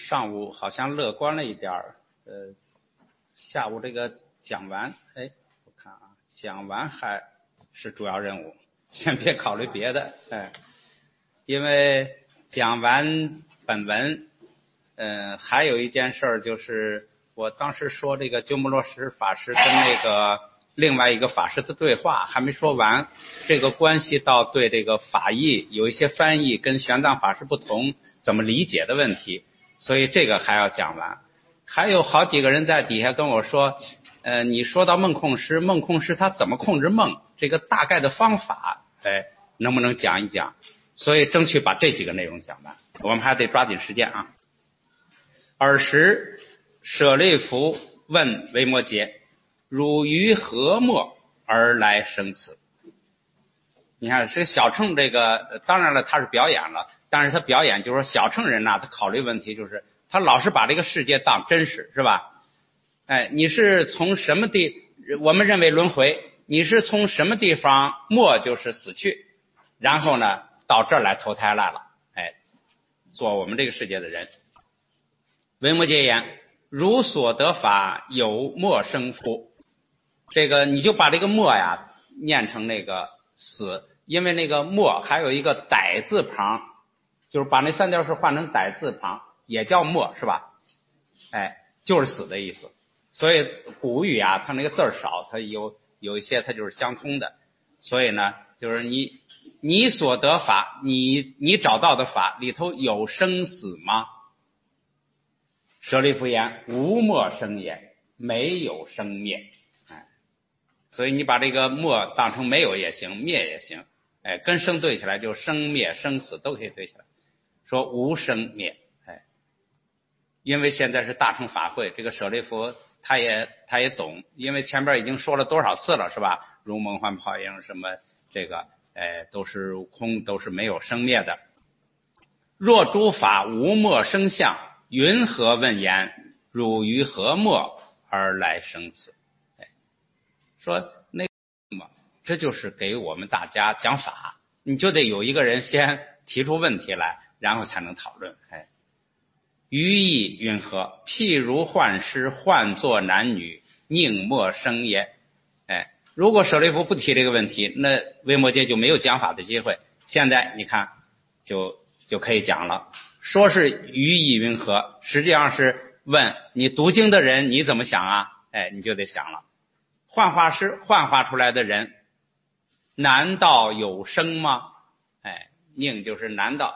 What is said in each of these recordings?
上午好像乐观了一点儿，下午这个讲完，我看啊，讲完还是主要任务，先别考虑别的，因为讲完本文，还有一件事儿就是我当时说这个鸠摩罗什法师跟那个另外一个法师的对话还没说完，这个关系到对这个法义有一些翻译跟玄奘法师不同，怎么理解的问题，所以这个还要讲完。还有好几个人在底下跟我说，你说到梦控师他怎么控制梦，这个大概的方法，能不能讲一讲？所以争取把这几个内容讲完，我们还得抓紧时间啊。尔时舍利弗问维摩诘，汝于何末而来生此？你看这小乘这个，当然了他是表演了，但是他表演就是说小乘人他考虑问题就是他老是把这个世界当真实，是吧？你是从什么我们认为轮回，你是从什么地方末就是死去，然后呢到这儿来投胎来了，做我们这个世界的人。维摩诘言，汝所得法有末生乎？这个你就把这个末呀念成那个死，因为那个末还有一个歹字旁，就是把那三点水换成歹字旁也叫末，是吧？就是死的意思。所以古语啊它那个字少，它有一些它就是相通的，所以呢就是你所得法，你找到的法里头有生死吗？舍利弗言，无末生也，没有生灭。所以你把这个末当成没有也行，灭也行，跟生对起来就生灭生死都可以对起来，说无生灭。因为现在是大乘法会，这个舍利弗他也懂，因为前边已经说了多少次了，是吧？如梦幻泡影什么这个都是空，都是没有生灭的。若诸法无末生相，云何问言？汝于何末而来生此？说那么这就是给我们大家讲法，你就得有一个人先提出问题来，然后才能讨论。于意云何？譬如幻师幻作男女，宁末生也。如果舍利弗不提这个问题，那维摩诘就没有讲法的机会。现在你看就可以讲了，说是于意云何，实际上是问你读经的人你怎么想啊？你就得想了，幻化师幻化出来的人难道有生吗？宁就是难道，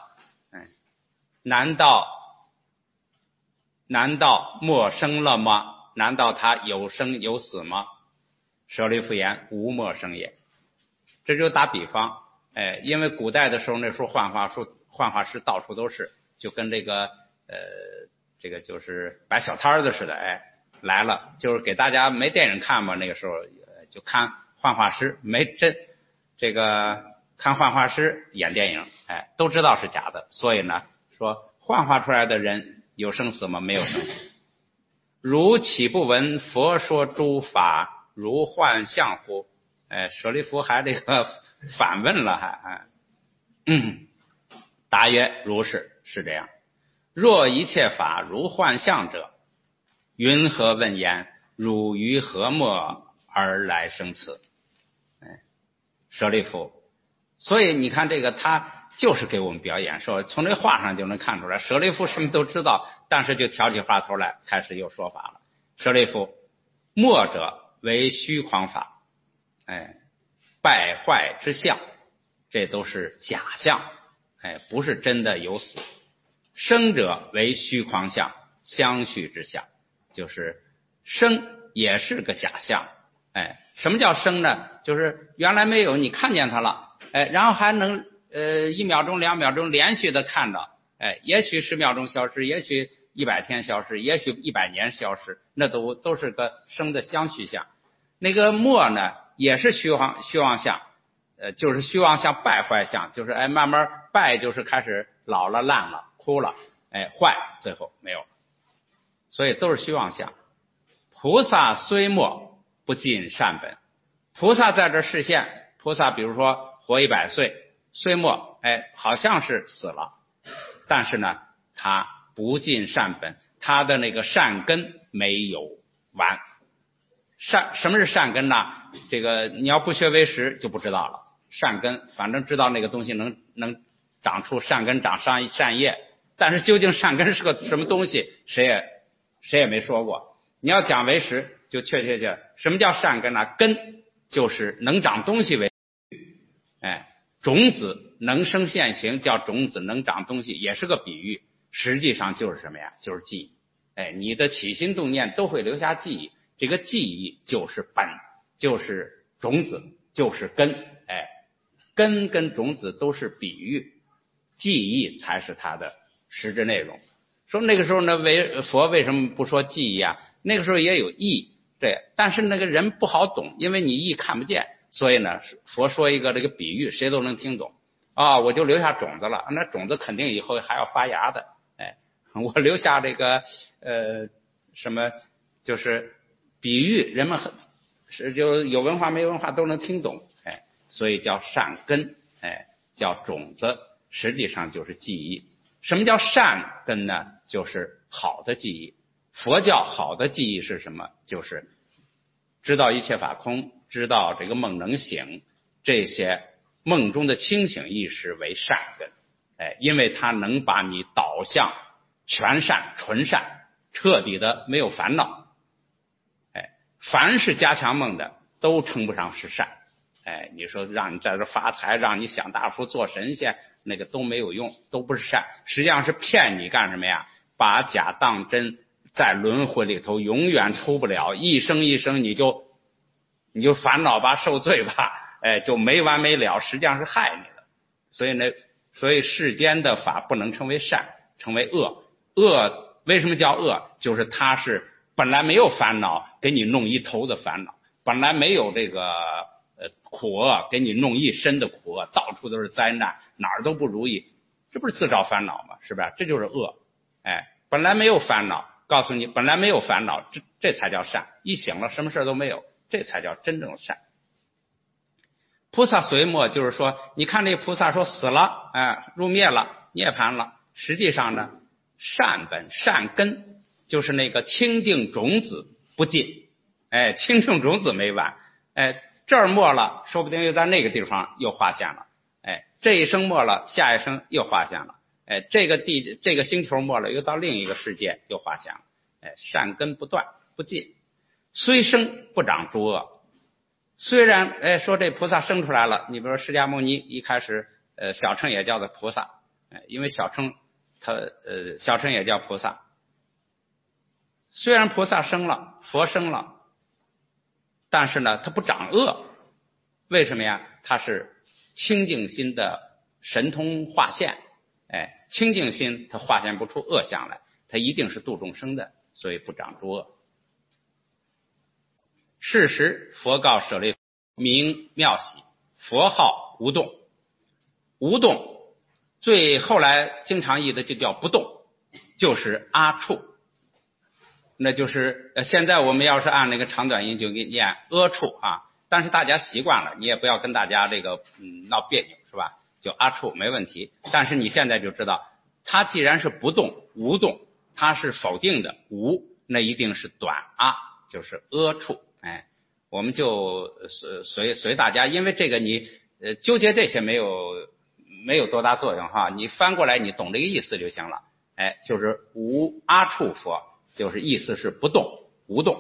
难道末生了吗？难道他有生有死吗？舍利弗言，无末生也。这就打比方，因为古代的时候那时候幻化师到处都是，就跟这个就是摆小摊的似的，来了就是给大家没电影看嘛，那个时候就看幻化师，没真这个看幻化师演电影，都知道是假的，所以呢说幻化出来的人有生死吗？没有生死。如岂不闻佛说诸法如幻象乎？舍利弗还这个反问了，答曰，如是这样。若一切法如幻象者，云何问言？汝于何末而来生此？舍利弗，所以你看这个他就是给我们表演，说从这话上就能看出来，舍利弗什么都知道，但是就挑起话头来，开始又说法了。舍利弗，末者为虚诳法，败坏之相，这都是假象，不是真的有死。生者为虚诳相，相续之相，就是生也是个假象。什么叫生呢？就是原来没有，你看见它了，然后还能1秒钟2秒钟连续的看到，也许10秒钟消失，也许100天消失，也许100年消失，那都是个生的相续相。那个末呢也是虚妄相，就是虚妄相败坏相，就是慢慢败就是开始老了烂了枯了，坏最后没有了，所以都是虚妄相。菩萨虽末不尽善本，菩萨在这示现，菩萨比如说活100岁，虽末好像是死了，但是呢他不尽善本，他的那个善根没有完。什么是善根呢？这个你要不学为实就不知道了。善根反正知道那个东西能长出善根，长善业，但是究竟善根是个什么东西，谁也没说过。你要讲为实，就确什么叫善根呢？根就是能长东西为，种子能生现行叫种子，能长东西也是个比喻，实际上就是什么呀？就是记忆。你的起心动念都会留下记忆，这个记忆就是本，就是种子，就是根。根跟种子都是比喻，记忆才是它的实质内容。说那个时候呢，佛为什么不说记忆啊？那个时候也有意，对，但是那个人不好懂，因为你意看不见，所以呢，佛说一个这个比喻，谁都能听懂。我就留下种子了，那种子肯定以后还要发芽的。我留下这个什么，就是比喻，人们就有文化没文化都能听懂。所以叫善根，叫种子，实际上就是记忆。什么叫善根呢？就是好的记忆。佛教好的记忆是什么？就是知道一切法空，知道这个梦能醒，这些梦中的清醒意识为善根。因为它能把你导向全善、纯善，彻底的没有烦恼。凡是加强梦的都称不上是善。你说让你在这发财，让你享大福做神仙，那个都没有用，都不是善，实际上是骗你干什么呀？把假当真，在轮回里头永远出不了，一生一生你就烦恼吧，受罪吧，就没完没了，实际上是害你的。所以世间的法不能称为善，称为恶。恶为什么叫恶？就是它是本来没有烦恼，给你弄一头的烦恼，本来没有这个苦厄，给你弄一身的苦厄，到处都是灾难，哪儿都不如意，这不是自找烦恼吗？是吧？这就是恶。本来没有烦恼，告诉你本来没有烦恼，这才叫善。一醒了什么事都没有，这才叫真正的善。菩萨随没就是说，你看这菩萨说死了，入灭了，涅槃了，实际上呢，善本善根就是那个清净种子不尽，清净种子没完，这儿没了，说不定又在那个地方又化现了，这一生没了，下一生又化现了，这个星球没了，又到另一个世界又化现了，善根不断不尽，虽生不长诸恶。虽然说这菩萨生出来了，你比如说释迦牟尼一开始小乘也叫做菩萨，因为小乘也叫菩萨。虽然菩萨生了，佛生了，但是呢他不长恶。为什么呀？他是清净心的神通化现，清净心他化现不出恶相来，他一定是度众生的，所以不长诸恶。是时佛告舍利弗，名妙喜，佛号无动。无动最后来经常译的就叫不动，就是阿处。那就是现在我们要是按那个长短音就给你念阿处啊，但是大家习惯了，你也不要跟大家这个闹别扭，是吧？就阿处没问题。但是你现在就知道，它既然是不动无动，它是否定的无，那一定是短阿，就是阿处。我们就随大家，因为这个你纠结这些没有多大作用哈，你翻过来你懂这个意思就行了。就是无阿处佛，就是意思是不动无动。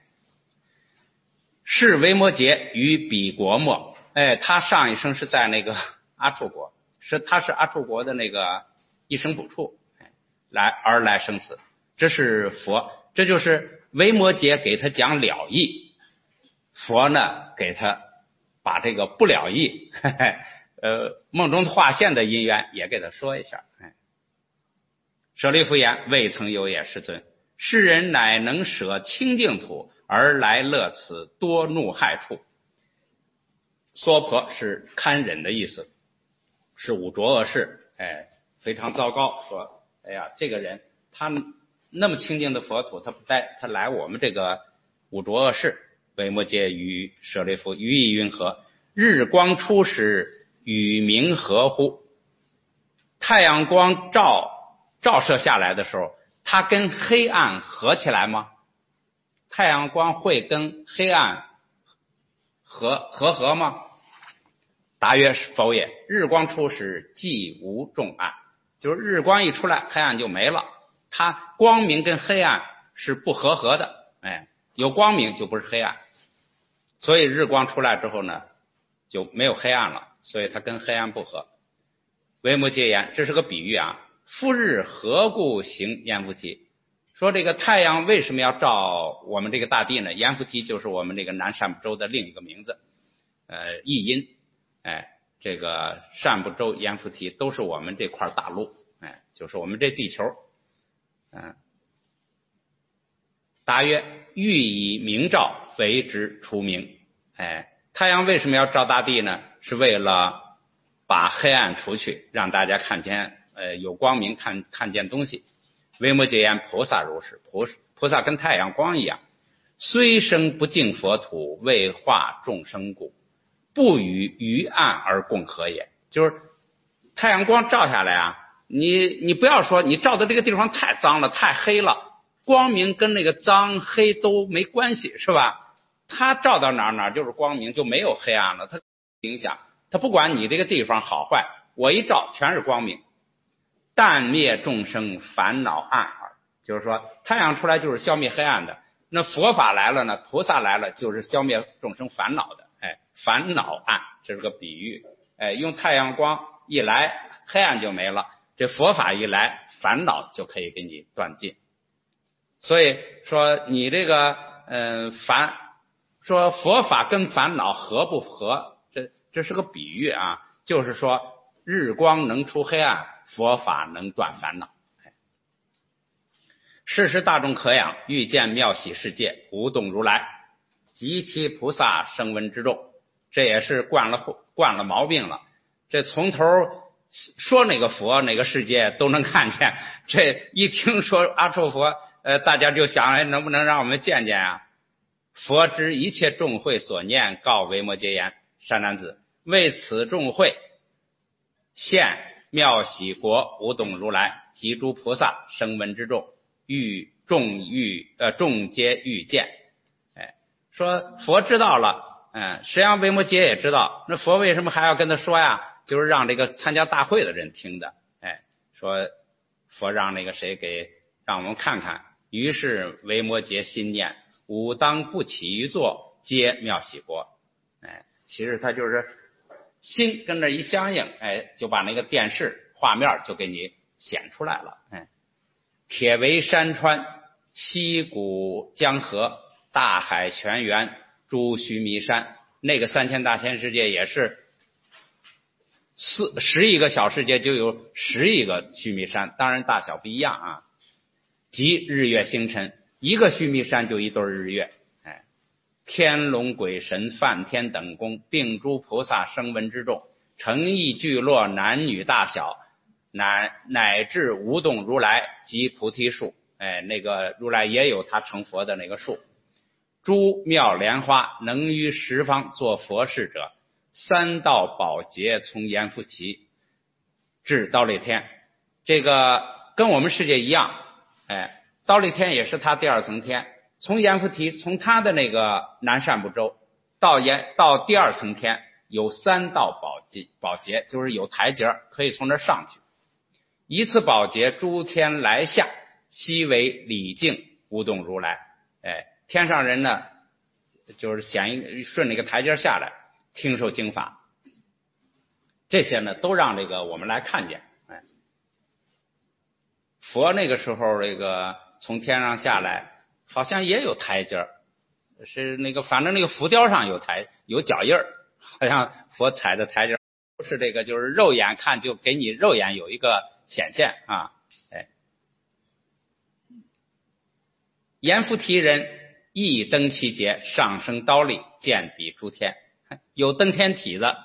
是维摩诘于彼国末，他上一生是在那个阿处国，他是阿处国的那个一生补处，来生死。这是佛，这就是维摩诘给他讲了义。佛呢给他把这个不了义梦中化现的因缘也给他说一下。舍利弗言，未曾有也世尊，世人乃能舍清净土而来乐此多怒害处。娑婆是堪忍的意思，是五浊恶世，非常糟糕。说哎呀，这个人他那么清净的佛土，他来我们这个五浊恶世。维摩诘于舍利弗，于意云何？日光出时，与明何乎？太阳光照照射下来的时候，它跟黑暗合起来吗？太阳光会跟黑暗合吗？答曰否也。日光出时，既无众暗，就是日光一出来，黑暗就没了。它光明跟黑暗是不合的，有光明就不是黑暗，所以日光出来之后呢，就没有黑暗了，所以它跟黑暗不合。维摩诘言，这是个比喻啊。复日何故行阎浮提？说这个太阳为什么要照我们这个大地呢？阎浮提就是我们这个南赡部洲的另一个名字，译音，这个赡部洲、阎浮提都是我们这块大陆，就是我们这地球。答曰：欲以明照，为之除明。太阳为什么要照大地呢？是为了把黑暗除去，让大家看见有光明，看见东西。维摩诘言，菩萨如是。菩萨跟太阳光一样，虽生不敬佛土，为化众生故，不与于暗而共合也。就是太阳光照下来啊，你不要说你照的这个地方太脏了，太黑了，光明跟那个脏黑都没关系，是吧？它照到哪就是光明，就没有黑暗了，它影响，它不管你这个地方好坏，我一照全是光明。但灭众生烦恼暗耳，就是说太阳出来就是消灭黑暗的，那佛法来了呢，菩萨来了就是消灭众生烦恼的，烦恼暗，这是个比喻，用太阳光一来，黑暗就没了，这佛法一来，烦恼就可以给你断尽。所以说你这个说佛法跟烦恼合不合，这是个比喻啊，就是说日光能出黑暗，佛法能断烦恼。世时大众可仰，欲见妙喜世界，无动如来，即其菩萨声闻之众。这也是惯了毛病了，这从头说哪个佛哪个世界都能看见，这一听说阿处佛，大家就想能不能让我们见见啊？佛知一切众会所念，告维摩诘言：善男子，为此众会现妙喜国无动如来及诸菩萨声闻之众，众皆欲见。说佛知道了，实际上维摩诘也知道，那佛为什么还要跟他说呀？就是让这个参加大会的人听的。说佛让那个谁让我们看看。于是维摩诘心念：吾当不起于坐，皆妙喜国。其实他就是心跟着一相应，就把那个电视画面就给你显出来了。铁围山川，溪谷江河，大海泉源，诸须弥山。那个3000大千世界也是10亿个小世界，就有10亿个须弥山，当然大小不一样啊。即日月星辰，一个须弥山就一对日月。天龙鬼神梵天等宫，并诸菩萨声闻之众，诚意聚落，男女大小，乃至无动如来及菩提树。那个如来也有他成佛的那个树。诸妙莲花，能于十方做佛事者，3道宝劫从阎浮提至忉利天。这个跟我们世界一样，忉利天也是他第2层天，从阎浮提从他的那个南赡部洲到第2层天有3道宝劫，就是有台阶可以从这上去。一次宝劫，诸天来下，悉为礼敬无动如来。天上人呢，就是顺那个台阶下来听受经法，这些呢都让这个我们来看见。佛那个时候这个从天上下来，好像也有台阶，是那个反正那个浮雕上有脚印儿，好像佛踩的台阶，不是这个就是肉眼看就给你肉眼有一个显现啊。阎浮提人亦登其节，上升忉利，见彼诸天，有登天体的。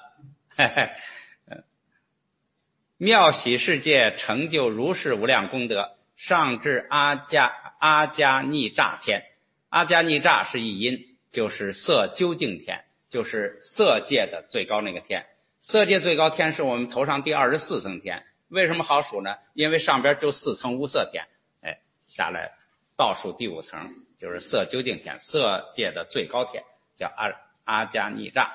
妙喜世界成就如是无量功德，上至阿迦尼吒天。阿迦尼吒是译音，就是色究竟天，就是色界的最高那个天。色界最高天是我们头上第24层天， 为什么好数呢？因为上边就4层无色天，下来倒数第5层就是色究竟天，色界的最高天，叫阿迦尼扎。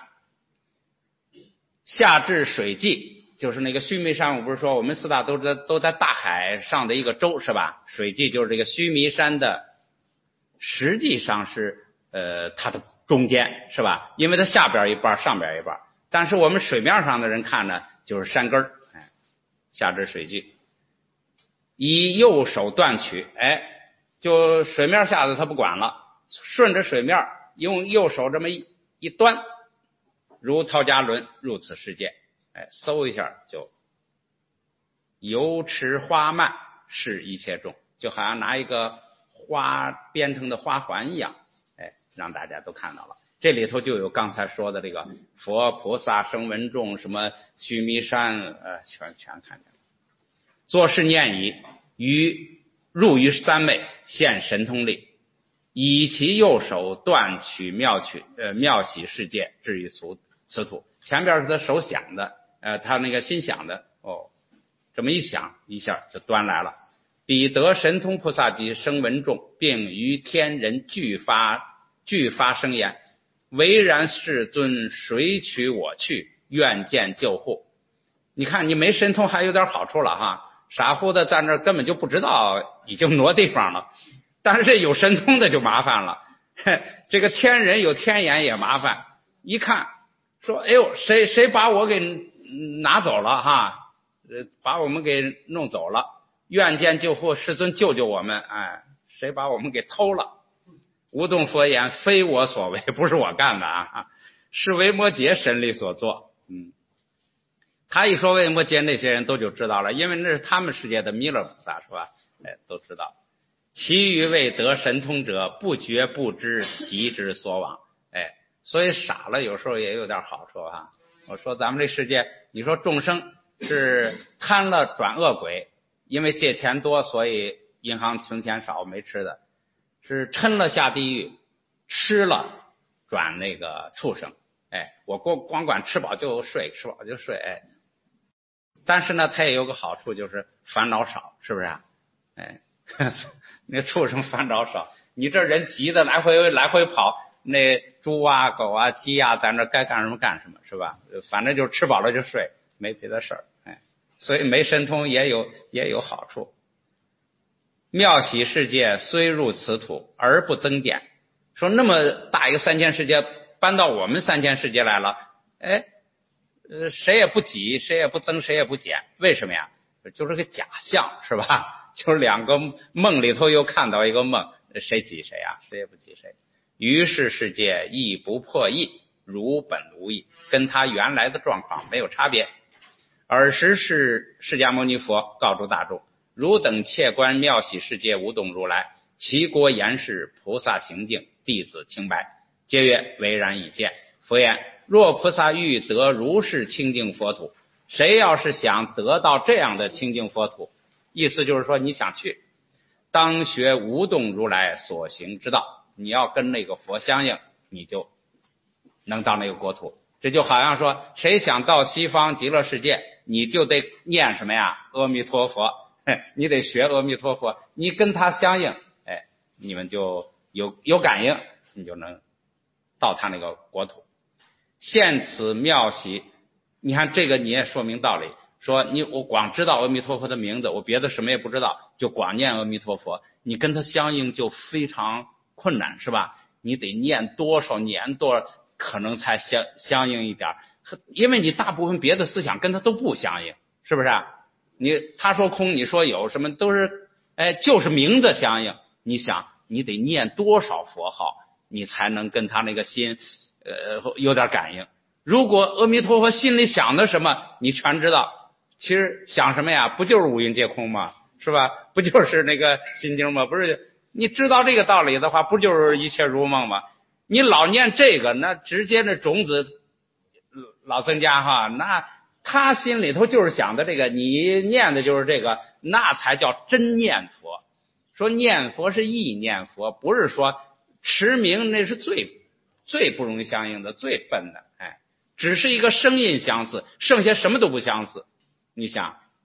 下至水际，就是那个须弥山，我不是说我们4大都在大海上的一个洲是吧？水际就是这个须弥山的，实际上是它的中间是吧？因为它下边一半上边一半，但是我们水面上的人看呢，就是山根下至水际，以右手断取，就水面下的他不管了，顺着水面用右手这么一端，如陶家轮入此世界，搜一下就油池花蔓是一切众，就好像拿一个花编成的花环一样，让大家都看到了。这里头就有刚才说的这个佛菩萨声闻众什么须弥山，全看见了。作是念已，入于三昧，现神通力，以其右手断取妙喜世界，至于此土。前边是他手想的，他那个心想的，这么一想一下就端来了。彼得神通菩萨及声闻众，并于天人俱发声言：唯然世尊，谁取我去？愿见救护。你看你没神通还有点好处了哈，傻乎的在那根本就不知道已经挪地方了。但是这有神通的就麻烦了，这个天人有天眼也麻烦。一看说，哎呦，谁把我给拿走了哈？把我们给弄走了。愿见救护，世尊救救我们！谁把我们给偷了？无动佛言：非我所为，不是我干的啊，是维摩诘神力所作。他一说维摩诘，那些人都就知道了，因为那是他们世界的弥勒菩萨是吧？都知道。其余未得神通者，不觉不知即之所往。所以傻了有时候也有点好处哈。我说咱们这世界，你说众生是贪了转恶鬼，因为借钱多，所以银行存钱少没吃的，是嗔了下地狱，吃了转那个畜生。我光管吃饱就睡，吃饱就睡。但是呢，它也有个好处，就是烦恼少，是不是啊？那畜生烦恼少，你这人急的来回跑，那猪啊狗啊鸡啊在那该干什么干什么，是吧？反正就是吃饱了就睡，没别的事儿。所以没神通也有好处。妙喜世界虽入此土而不增减，说那么大一个3000世界搬到我们3000世界来了，谁也不挤，谁也不增，谁也不减，为什么呀？就是个假象，是吧？就是两个梦里头又看到一个梦，谁挤谁啊？谁也不挤谁。于是世界亦不破异，如本无异，跟他原来的状况没有差别。尔时是释迦牟尼佛告诸大众：汝等切观妙喜世界无动如来，其国言是菩萨行径，弟子清白。皆曰：唯然已见。佛言：若菩萨欲得如是清净佛土，谁要是想得到这样的清净佛土，意思就是说你想去，当学无动如来所行之道，你要跟那个佛相应，你就能到那个国土。这就好像说，谁想到西方极乐世界，你就得念什么呀？阿弥陀佛，你得学阿弥陀佛，你跟他相应，你们就有感应，你就能到他那个国土。现此妙喜，你看这个你也说明道理，说我光知道阿弥陀佛的名字，我别的什么也不知道，就光念阿弥陀佛，你跟他相应就非常困难，是吧？你得念多少年多可能才相应一点，因为你大部分别的思想跟他都不相应，是不是啊？他说空，你说有，什么都是就是名字相应。你想你得念多少佛号，你才能跟他那个心有点感应。如果阿弥陀佛心里想的什么你全知道，其实想什么呀？不就是五蕴皆空吗？是吧？不就是那个心经吗？不是，你知道这个道理的话，不就是一切如梦吗？你老念这个，那直接那种子老增加哈，那他心里头就是想的这个，你念的就是这个，那才叫真念佛。说念佛是意念佛，不是说持名，那是最不容易相应的，最笨的。只是一个声音相似，剩下什么都不相似。你想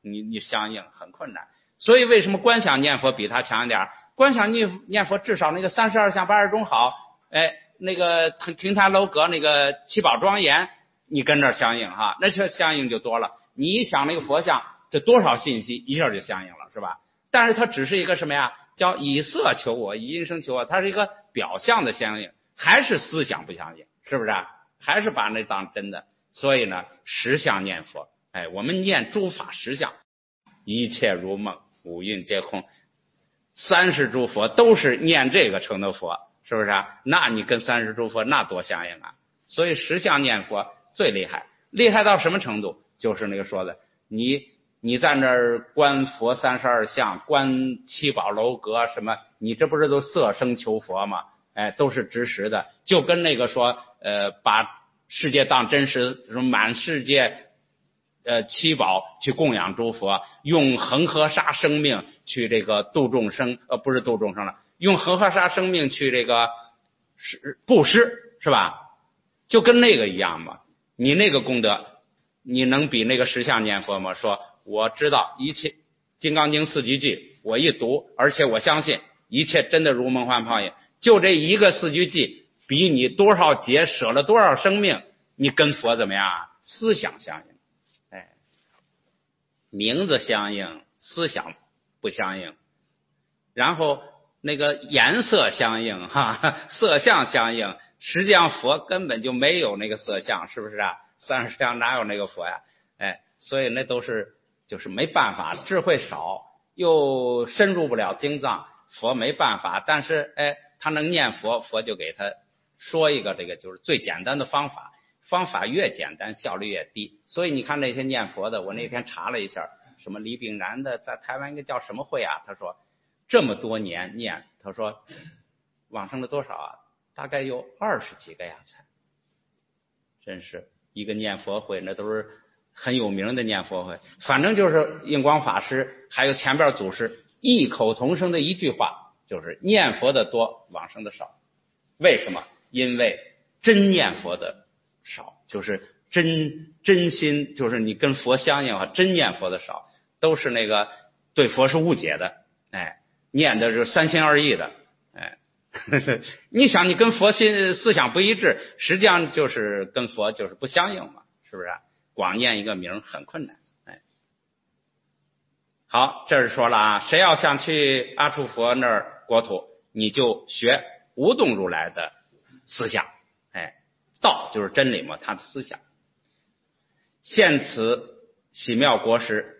你相应很困难。所以为什么观想念佛比他强一点？观想念佛至少那个32相80种好，那个亭台楼阁那个七宝庄严，你跟这儿相应哈，那这相应就多了。你一想那个佛像，这多少信息一下就相应了，是吧？但是它只是一个什么呀？叫以色求我，以音声求我，它是一个表象的相应，还是思想不相应，是不是啊？还是把那当真的。所以呢，实相念佛，我们念诸法实相，一切如梦，五蕴皆空，30诸佛都是念这个成的佛，是不是啊？那你跟30诸佛那多相应啊！所以实相念佛最厉害，厉害到什么程度？就是那个说的，你在那儿观佛32相，观七宝楼阁什么，你这不是都色声求佛吗？都是直实的，就跟那个说把世界当真实，满世界七宝去供养诸佛，用恒河沙生命去这个度众生，不是度众生了，用恒河沙生命去这个布施，是吧？就跟那个一样嘛。你那个功德，你能比那个实相念佛吗？说我知道一切金刚经4句偈，我一读，而且我相信一切真的如梦幻泡影，就这一个4句偈，比你多少劫舍了多少生命，你跟佛怎么样啊？思想相应。名字相应，思想不相应，然后那个颜色相应色相相应，实际上佛根本就没有那个色相，是不是啊？30相哪有那个佛呀？所以那都是就是没办法，智慧少又深入不了经藏，佛没办法。但是他能念佛，佛就给他说一个这个就是最简单的方法，方法越简单效率越低。所以你看那些念佛的，我那天查了一下，什么李炳南的在台湾一个叫什么会啊，他说这么多年念，他说往生了多少啊？大概有20几个呀才。真是一个念佛会，那都是很有名的念佛会。反正就是印光法师还有前边祖师异口同声的一句话，就是念佛的多，往生的少。为什么？因为真念佛的少，就是真心，就是你跟佛相应真念佛的少，都是那个对佛是误解的，念的是三心二意的，你想你跟佛心思想不一致，实际上就是跟佛就是不相应嘛，是不是？光念一个名很困难。好，这是说了啊，谁要想去阿处佛那儿国土，你就学无动如来的思想，道就是真理嘛，他的思想。现此喜妙国时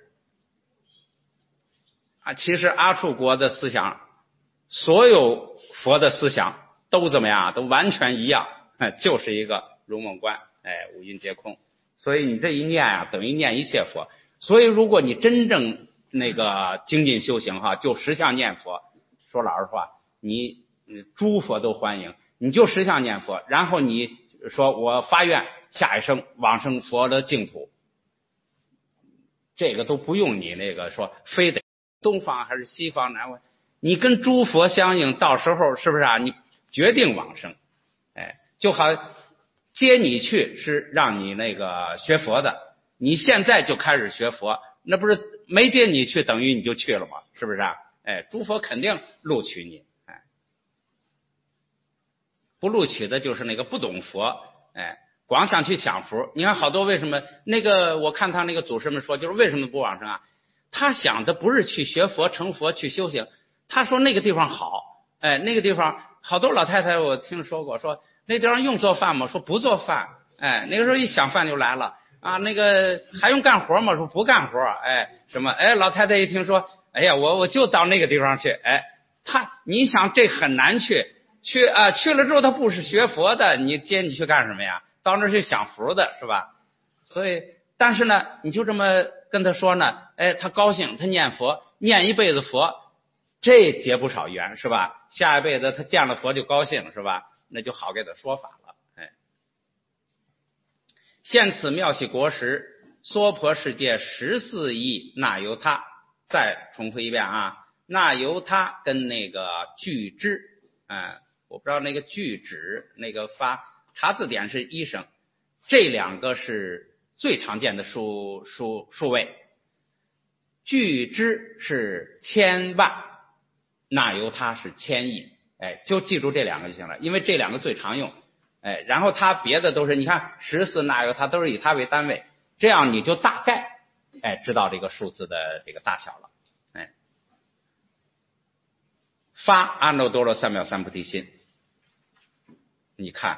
其实阿处国的思想，所有佛的思想都怎么样？都完全一样，就是一个如梦观，五蕴皆空。所以你这一念啊，等于念一切佛。所以如果你真正那个精进修行就实相念佛，说老实话，你诸佛都欢迎，你就实相念佛，然后你说我发愿下一生往生佛的净土，这个都不用你那个说非得东方还是西方南，你跟诸佛相应，到时候是不是啊？你决定往生，就好接你去是让你那个学佛的，你现在就开始学佛，那不是没接你去等于你就去了吗？是不是啊？诸佛肯定录取你，不录取的就是那个不懂佛，光想去享福。你看好多为什么那个我看他那个祖师们说，就是为什么不往生啊？他想的不是去学佛成佛去修行，他说那个地方好，那个地方好多老太太我听说过，说那地方用做饭吗？说不做饭，那个时候一想饭就来了啊，那个还用干活吗？说不干活，什么老太太一听说，哎呀我就到那个地方去，你想这很难去了之后他不是学佛的，你接你去干什么呀？到那去享福的是吧？所以但是呢你就这么跟他说呢，他高兴，他念佛念一辈子佛，这结不少缘是吧？下一辈子他见了佛就高兴是吧？那就好给他说法了。现此妙喜国时，娑婆世界14亿那由他，再重复一遍啊，那由他跟那个具之，我不知道那个具指那个发查字典是医生，这两个是最常见的数位。 据之是千万，那由他是千亿。就记住这两个就行了，因为这两个最常用。然后它别的都是，你看14那由他都是以它为单位，这样你就大概知道这个数字的这个大小了。发阿耨多罗三藐三菩提心，你看，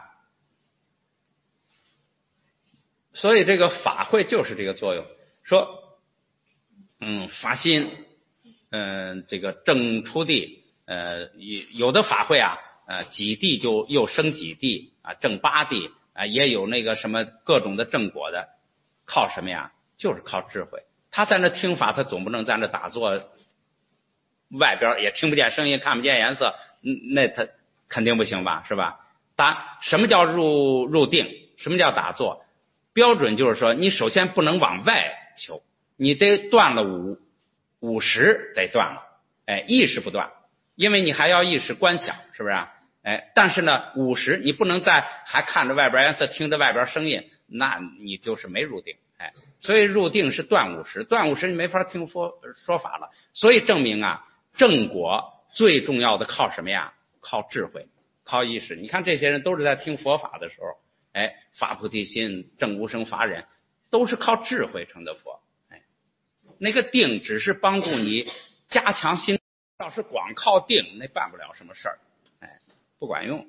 所以这个法会就是这个作用。说发心，这个正出地，有的法会啊，几地就又生几地啊，正八地啊，也有那个什么各种的正果的，靠什么呀？就是靠智慧。他在那听法，他总不能在那打坐，外边也听不见声音，看不见颜色，那他肯定不行吧，是吧？什么叫入定？什么叫打坐？标准就是说，你首先不能往外求，你得断了50得断了，意识不断，因为你还要意识观想，是不是？但是呢，50你不能再还看着外边颜色，听着外边声音，那你就是没入定。所以入定是断50，断50你没法听说法了。所以证明啊，正果最重要的靠什么呀？靠智慧，靠意识。你看这些人都是在听佛法的时候，发菩提心，证无生法忍，都是靠智慧成的佛。那个定只是帮助你加强心，要是光靠定，那办不了什么事儿，不管用。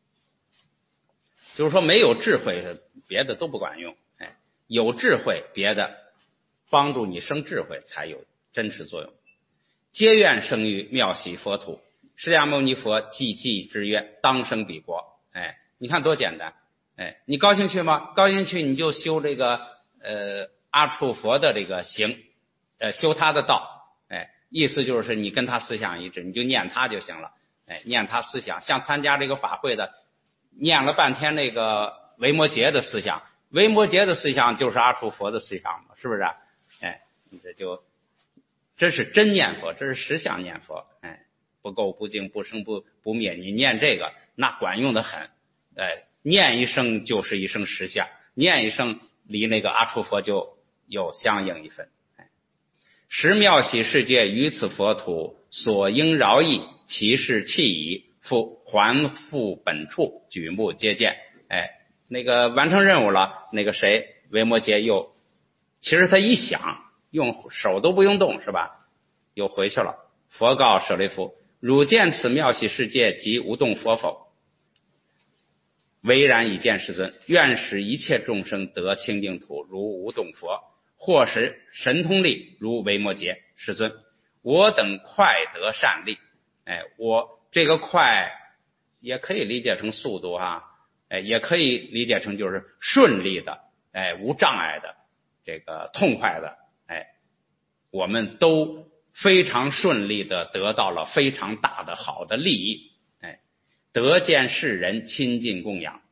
就是说没有智慧，别的都不管用。有智慧，别的帮助你生智慧才有真实作用。皆愿生于妙喜佛土，释迦牟尼佛即之曰：当生彼国。你看多简单。你高兴去吗？高兴去，你就修这个阿处佛的这个行，修他的道。意思就是你跟他思想一致，你就念他就行了。念他思想，像参加这个法会的，念了半天那个维摩诘的思想，维摩诘的思想就是阿处佛的思想嘛，是不是？你这是真念佛，这是实相念佛。不垢不净不生不灭，你念这个那管用的很。念一声就是一声实相，念一声离那个阿处佛就有相应一分。十妙喜世界于此佛土，所应饶益，其事弃矣，还复本处，举目皆见。那个完成任务了，那个谁维摩诘又，其实他一想，用手都不用动，是吧？又回去了。佛告舍利弗：汝见此妙喜世界即无动佛否？唯然以见世尊，愿使一切众生得清净土，如无动佛，或使神通力，如维摩诘。世尊，我等快得善利。我这个快也可以理解成速度啊，也可以理解成就是顺利的，无障碍的，这个痛快的，我们都非常顺利的得到了非常大的好的利益。得见世人亲近供养，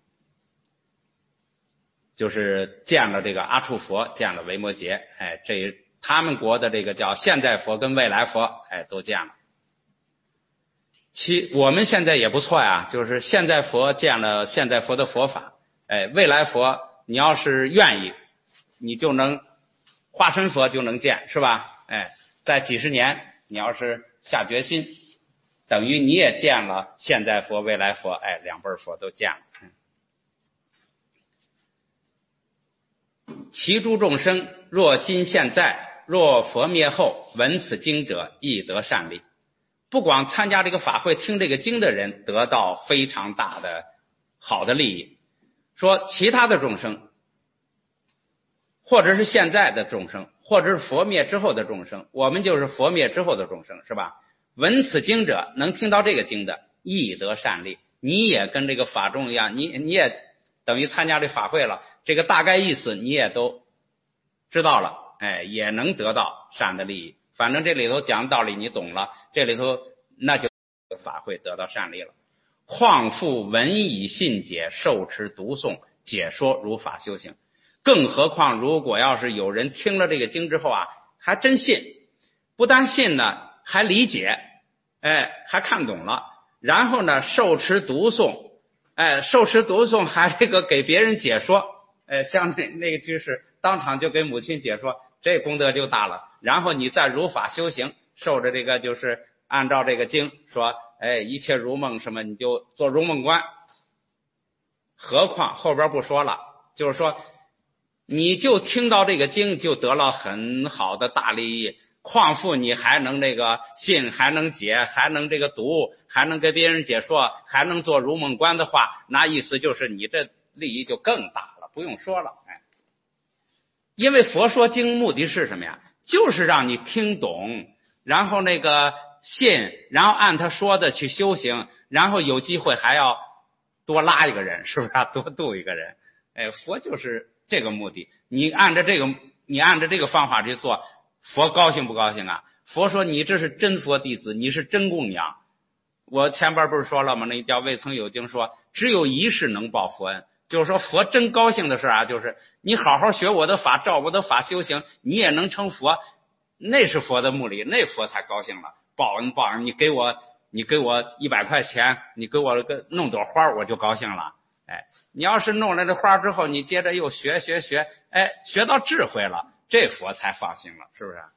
就是见了这个阿处佛，见了维摩诘，他们国的这个叫现在佛跟未来佛，都见了。我们现在也不错呀，就是现在佛见了现在佛的佛法，未来佛你要是愿意，你就能化身佛就能见，是吧？在几十年，你要是下决心，等于你也见了现在佛未来佛，两辈佛都见了。其诸众生若今现在，若佛灭后，闻此经者，亦得善利。不光参加这个法会听这个经的人得到非常大的好的利益，说其他的众生，或者是现在的众生，或者是佛灭之后的众生，我们就是佛灭之后的众生，是吧？闻此经者，能听到这个经的，亦得善利。你也跟这个法众一样，你也等于参加这法会了，这个大概意思你也都知道了，也能得到善的利益。反正这里头讲道理你懂了，这里头那就法会得到善利了。况复闻以信解，受持读诵解说如法修行。更何况如果要是有人听了这个经之后啊，还真信，不但信呢，还理解，还看懂了，然后呢受持读诵，受持读诵还这个给别人解说，像那个居士当场就给母亲解说， 这功德就大了。然后你再如法修行，受着这个就是按照这个经说，一切如梦什么，你就做如梦观。何况后边不说了，就是说你就听到这个经就得了很好的大利益，况复你还能这个信，还能解，还能这个读，还能给别人解说，还能做如梦观的话，那意思就是你这利益就更大了，不用说了。因为佛说经目的是什么呀？就是让你听懂，然后那个信，然后按他说的去修行，然后有机会还要多拉一个人，是不是啊？多度一个人。佛就是这个目的。你按照这个方法去做，佛高兴不高兴啊？佛说你这是真佛弟子，你是真供养。我前边不是说了吗？那叫未曾有经说，只有一世能报佛恩。就是说佛真高兴的事啊，就是你好好学我的法，照我的法修行，你也能成佛，那是佛的目的，那佛才高兴了。报恩报恩，你给我100块钱，你给我弄朵花，我就高兴了。你要是弄来这花之后，你接着又学，学到智慧了，这佛才放心了，是不是？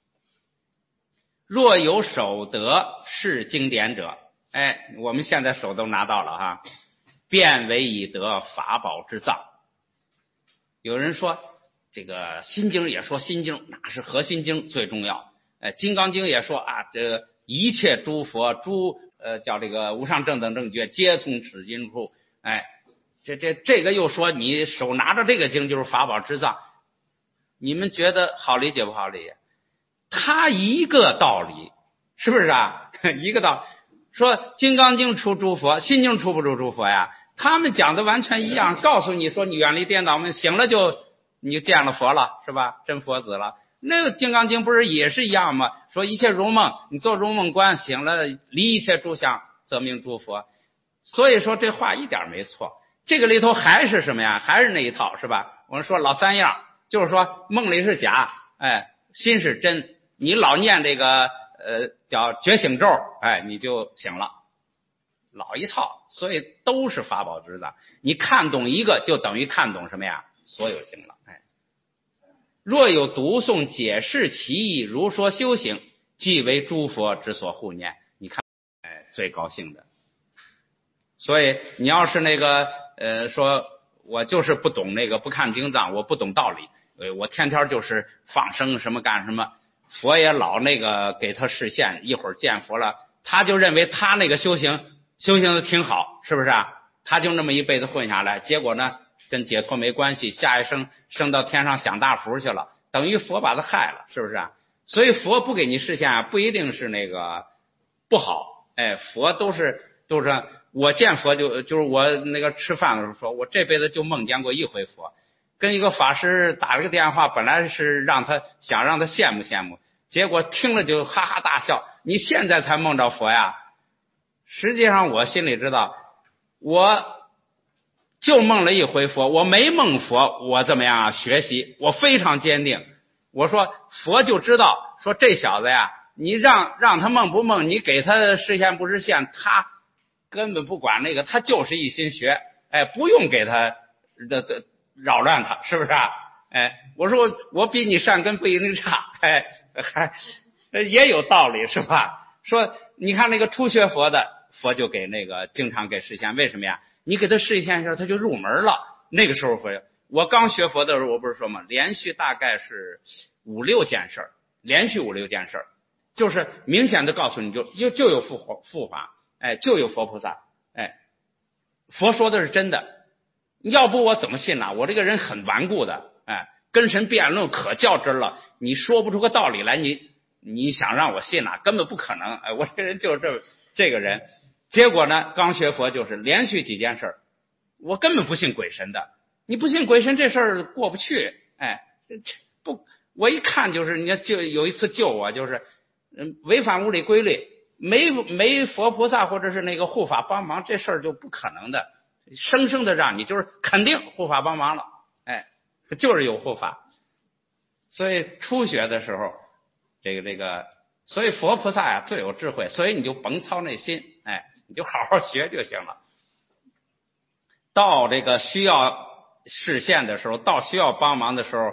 若有守得是经典者，我们现在手都拿到了哈，便为以得法宝之藏。有人说这个心经也说心经，哪是核心经最重要？金刚经也说啊，这一切诸佛叫这个无上正等正觉，皆从此经出。这个又说你手拿着这个经就是法宝之藏，你们觉得好理解不好理解？他一个道理，是不是啊？一个道理。说金刚经出诸佛，心经出不出诸佛呀？他们讲的完全一样，告诉你说你远离颠倒，醒了你就见了佛了，是吧？真佛子了。那个金刚经不是也是一样吗？说一切如梦，你做如梦观，醒了离一切诸相，则名诸佛。所以说这话一点没错。这个里头还是什么呀？还是那一套，是吧？我们说老三样，就是说梦里是假，心是真。你老念这个叫觉醒咒，你就醒了，老一套。所以都是法宝之藏，你看懂一个就等于看懂什么呀？所有经了。若有读诵解释其意，如说修行，即为诸佛之所护念。你看，最高兴的。所以你要是那个说我就是不懂那个，不看经藏，我不懂道理，我天天就是放生什么干什么，佛也老那个给他示现，一会儿见佛了，他就认为他那个修行的挺好，是不是啊？他就那么一辈子混下来，结果呢跟解脱没关系，下一生升到天上享大福去了，等于佛把他害了，是不是啊？所以佛不给你示现啊，不一定是那个不好。佛都是我见佛就是我那个吃饭的时候说，我这辈子就梦见过一回佛，跟一个法师打了个电话，本来是想让他羡慕，结果听了就哈哈大笑。你现在才梦着佛呀？实际上我心里知道，我就梦了一回佛，我没梦佛，我怎么样啊？学习我非常坚定。我说佛就知道，说这小子呀，你让他梦不梦，你给他实现不实现，他根本不管那个，他就是一心学，不用给他扰乱他，是不是啊？我说我比你善根不一定差，也有道理，是吧？说你看那个初学佛的，佛就给那个经常给示现，为什么呀？你给他示现一下，他就入门了。那个时候我刚学佛的时候，我不是说嘛，连续大概是5、6件事，连续5、6件事，就是明显的告诉你就有护法，就有佛菩萨，佛说的是真的，要不我怎么信呢？我这个人很顽固的，跟神辩论可较真了，你说不出个道理来，你想让我信哪？根本不可能。我这个人就是这个人。结果呢，刚学佛就是连续几件事，我根本不信鬼神的。你不信鬼神这事儿过不去，不，我一看就是就有一次救我，就是违反物理规律，没佛菩萨或者是那个护法帮忙，这事儿就不可能的。生生的让你就是肯定护法帮忙了，就是有护法。所以初学的时候，这个，所以佛菩萨呀最有智慧，所以你就甭操那心，你就好好学就行了。到这个需要示现的时候，到需要帮忙的时候，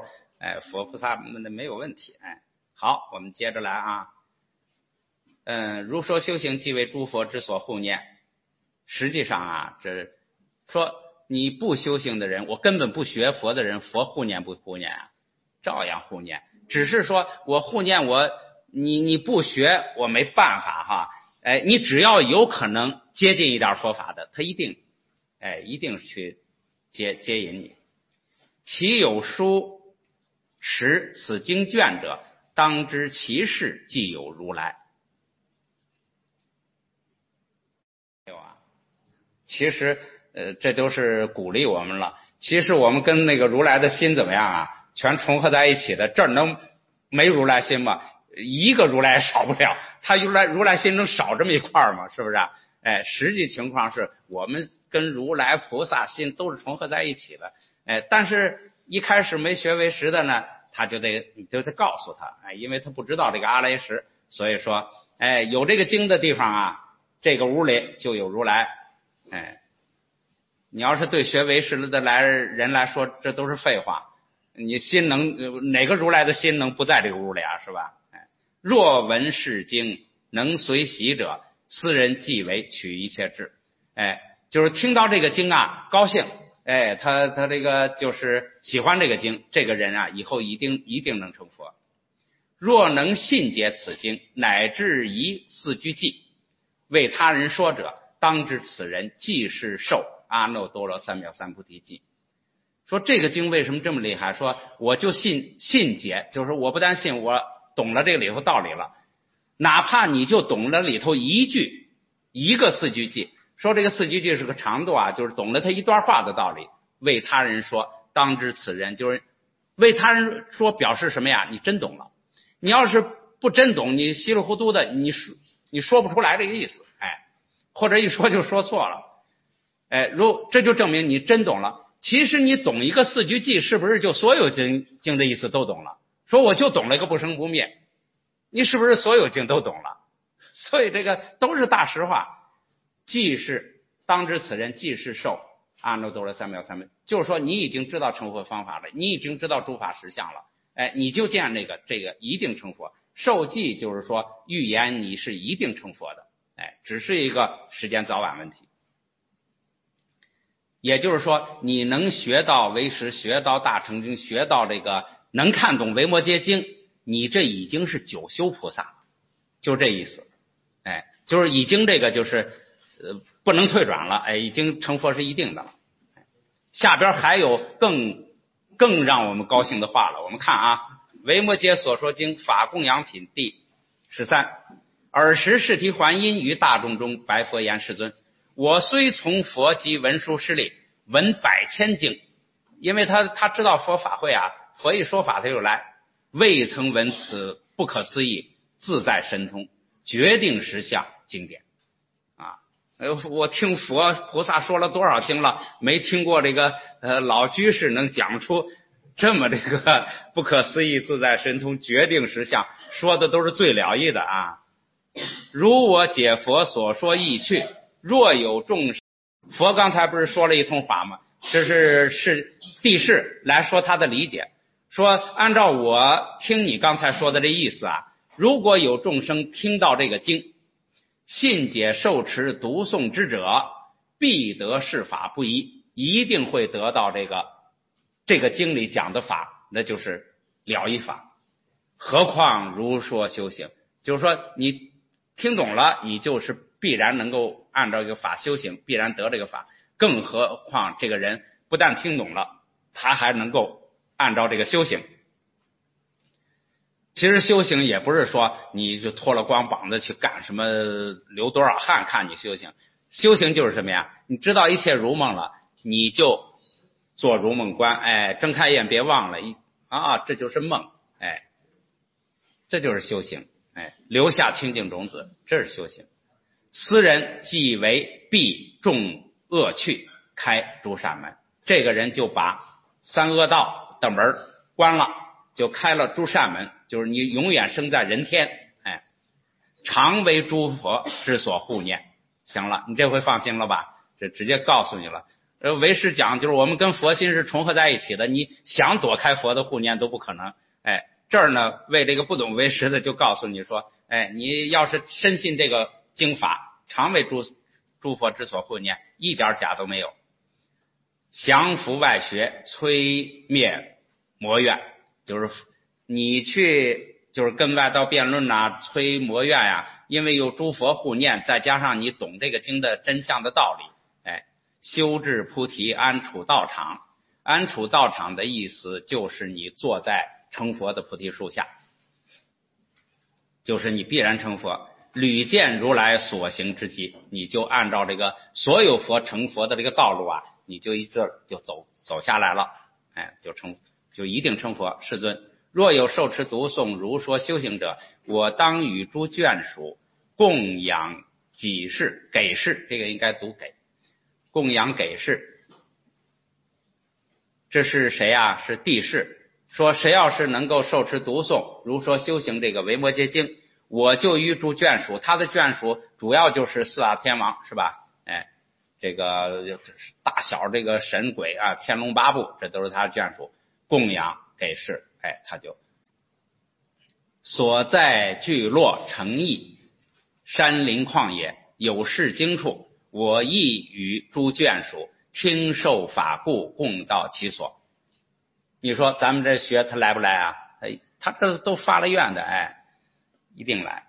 佛菩萨没有问题。好，我们接着来啊。如说修行即为诸佛之所护念。实际上啊，这说你不修行的人，我根本不学佛的人，佛护念不护念啊？照样护念，只是说我护念你不学我没办法哈。你只要有可能接近一点佛法的，他一定去接引你。其有书持此经卷者，当知其事既有如来。其实这都是鼓励我们了。其实我们跟那个如来的心怎么样啊？全重合在一起的。这儿能没如来心吗？一个如来也少不了。他如来心能少这么一块吗？是不是啊？实际情况是我们跟如来菩萨心都是重合在一起的。但是一开始没学为实的呢，你就得告诉他，因为他不知道这个阿赖实，所以说有这个经的地方啊，这个屋里就有如来。你要是对学为实的人来说，这都是废话。你心哪个如来的心能不在这个屋里啊？是吧？若闻是经能随喜者，斯人即为取一切智。就是听到这个经啊，高兴。他这个就是喜欢这个经，这个人啊，以后一定能成佛。若能信解此经，乃至于四句偈，为他人说者，当知此人即是受阿耨多罗三藐三菩提记。说这个经为什么这么厉害？说我就信解，就是我不但信，我懂了这个里头道理了。哪怕你就懂了里头一个四句偈，说这个四句偈是个长度啊，就是懂了他一段话的道理。为他人说，当知此人，就是为他人说表示什么呀？你真懂了。你要是不真懂，你稀里糊涂的，你说不出来这个意思。或者一说就说错了。这就证明你真懂了。其实你懂一个四句偈，是不是就所有经的意思都懂了？说我就懂了一个不生不灭，你是不是所有经都懂了？所以这个都是大实话。即是当知此人即是受阿耨多罗三藐三菩提，就是说你已经知道成佛方法了，你已经知道诸法实相了。你就见这个一定成佛。受记就是说预言你是一定成佛的，只是一个时间早晚问题。也就是说你能学到唯识，学到大乘经，学到这个能看懂维摩诘经，你这已经是九修菩萨，就这意思。就是已经这个就是不能退转了，已经成佛是一定的了。下边还有更让我们高兴的话了。我们看啊，维摩诘所说经法供养品第13。尔时释提还因于大众中白佛言：世尊，我虽从佛及文殊师利，闻百千经。因为他知道佛法会啊，佛一说法他就来，未曾闻此不可思议自在神通决定实相经典啊。我听佛菩萨说了多少经了，没听过这个老居士能讲出这么这个不可思议自在神通决定实相，说的都是最了义的啊。如我解佛所说意趣，若有众生，佛刚才不是说了一通法吗？这是地势来说他的理解，说按照我听你刚才说的这意思啊，如果有众生听到这个经，信解受持读诵之者，必得是法不疑，一定会得到这个经里讲的法，那就是了义法。何况如说修行，就是说你听懂了，你就是必然能够按照这个法修行，必然得这个法。更何况这个人不但听懂了，他还能够按照这个修行。其实修行也不是说你就脱了光膀子去干什么流多少汗看你修行。修行就是什么呀？你知道一切如梦了，你就做如梦观。睁开眼别忘了这就是梦。这就是修行。留下清净种子，这是修行。斯人即为必众恶趣，开诸善门。这个人就把三恶道的门关了，就开了诸善门，就是你永远生在人天。常为诸佛之所护念。行了，你这回放心了吧？这直接告诉你了。 唯识讲就是我们跟佛心是重合在一起的，你想躲开佛的护念都不可能。这儿呢，为这个不懂唯识的就告诉你说，你要是深信这个经法，常为诸佛之所护念，一点假都没有。降伏外学，摧灭魔怨，就是你去就是跟外道辩论呐，摧魔怨呀，因为有诸佛护念，再加上你懂这个经的真相的道理，修治菩提，安处道场。安处道场的意思就是你坐在成佛的菩提树下，就是你必然成佛，屡见如来所行之迹，你就按照这个所有佛成佛的这个道路啊，你就一直就走下来了，就一定成佛。世尊，若有受持读诵如说修行者，我当与诸眷属供养给事，给事这个应该读给，供养给事。这是谁啊？是帝释。说谁要是能够受持读诵如说修行这个维摩诘经，我就与诸眷属，他的眷属主要就是四大天王，是吧？这个大小这个神鬼啊，天龙八部，这都是他的眷属，供养给事。他就所在聚落城邑山林旷野有是经处，我亦与诸眷属听受法故，共到其所。你说咱们这学他来不来啊？他这都发了愿的，一定来。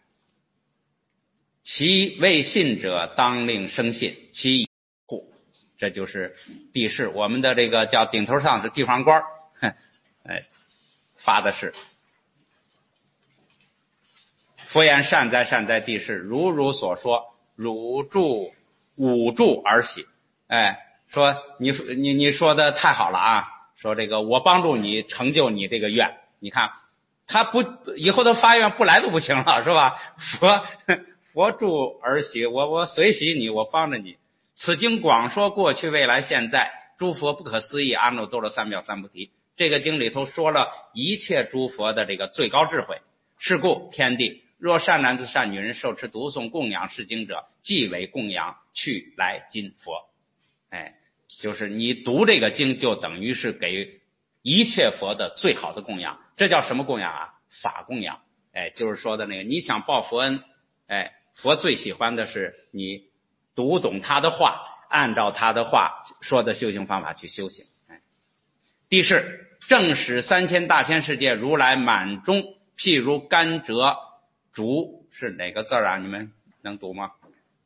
其未信者当令生信，其以护。这就是帝释，我们的这个叫顶头上是地方官，发的是。佛言善哉善哉帝释，如所说，汝五住而喜。说你说的太好了啊！说这个我帮助你成就你这个愿，你看他不以后他发愿不来都不行了，是吧？佛助而喜，我随喜你，我帮着你。此经广说过去未来现在诸佛不可思议阿耨多罗三藐三菩提。这个经里头说了一切诸佛的这个最高智慧。是故天地若善男子善女人受持读诵供养是经者，即为供养去来今佛。就是你读这个经就等于是给一切佛的最好的供养。这叫什么供养啊？法供养。就是说的那个你想报佛恩，佛最喜欢的是你读懂他的话，按照他的话说的修行方法去修行。第是正使3000大千世界如来满中，譬如甘蔗竹，是哪个字啊？你们能读吗？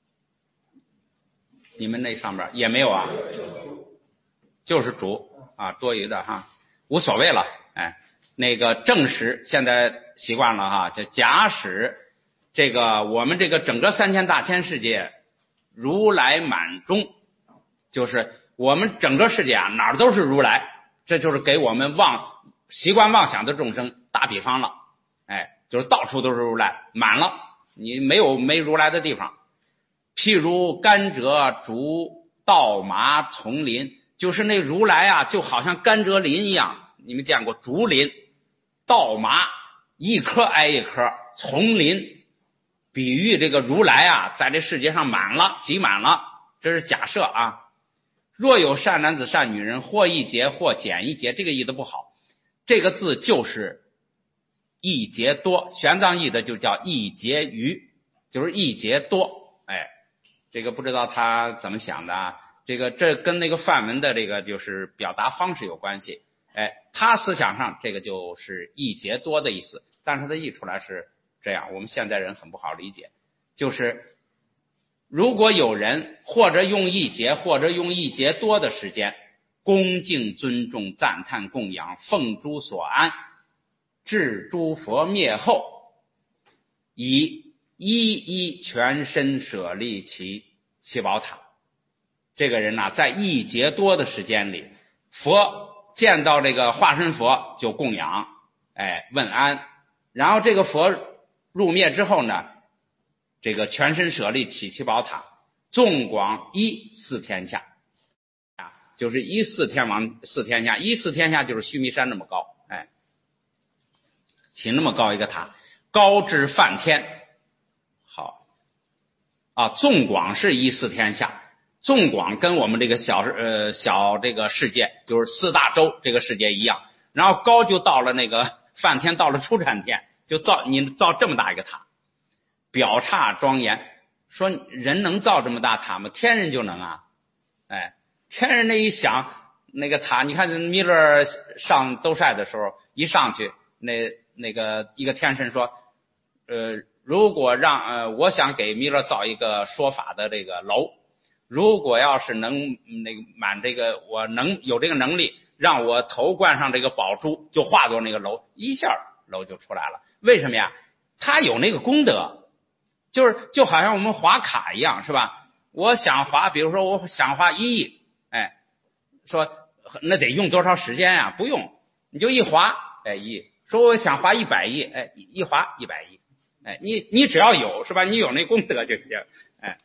你们那上边也没有啊？就是竹啊，多余的哈，无所谓了。那个正使现在习惯了哈，就假使这个我们这个整个3000大千世界如来满中，就是我们整个世界啊，哪儿都是如来，这就是给我们习惯妄想的众生打比方了。就是到处都是如来，满了，你没如来的地方。譬如甘蔗竹稻麻丛林，就是那如来啊，就好像甘蔗林一样。你们见过竹林、稻麻一棵挨一棵，丛林比喻这个如来啊，在这世界上满了，挤满了，这是假设啊。若有善男子善女人，或一劫或减一劫，这个译的不好，这个字就是一劫多，玄奘译的就叫一劫余，就是一劫多。这个不知道他怎么想的啊？这跟那个梵文的这个就是表达方式有关系。他思想上这个就是一劫多的意思，但是他译出来是这样，我们现代人很不好理解。就是如果有人或者用一劫或者用一劫多的时间，恭敬尊重赞叹供养奉诸所安，至诸佛灭后，以一一全身舍利其七宝塔。这个人呢，在一劫多的时间里，佛见到这个化身佛就供养，问安，然后这个佛入灭之后呢，这个全身舍利起七宝塔，纵广一四天下，就是一四天王四天下，一四天下就是须弥山那么高，起那么高一个塔，高至梵天。好啊，纵广是一四天下， 纵广跟我们这个小这个世界，就是四大洲这个世界一样，然后高就到了那个梵天，到了出产天，就你造这么大一个塔，表刹庄严。说人能造这么大塔吗？天人就能啊！哎，天人那一想那个塔，你看弥勒上兜率的时候，一上去，那个一个天神说，如果让我想给弥勒造一个说法的这个楼，如果要是能那个满这个，我能有这个能力，让我头冠上这个宝珠，就化作那个楼，一下楼就出来了。为什么呀？他有那个功德。就好像我们划卡一样，是吧？我想划，比如说我想划1亿，哎，说那得用多少时间呀？不用，你就一划，哎，1亿。说我想划100亿，哎，一划100亿，哎，你只要有，是吧？你有那功德就行，哎，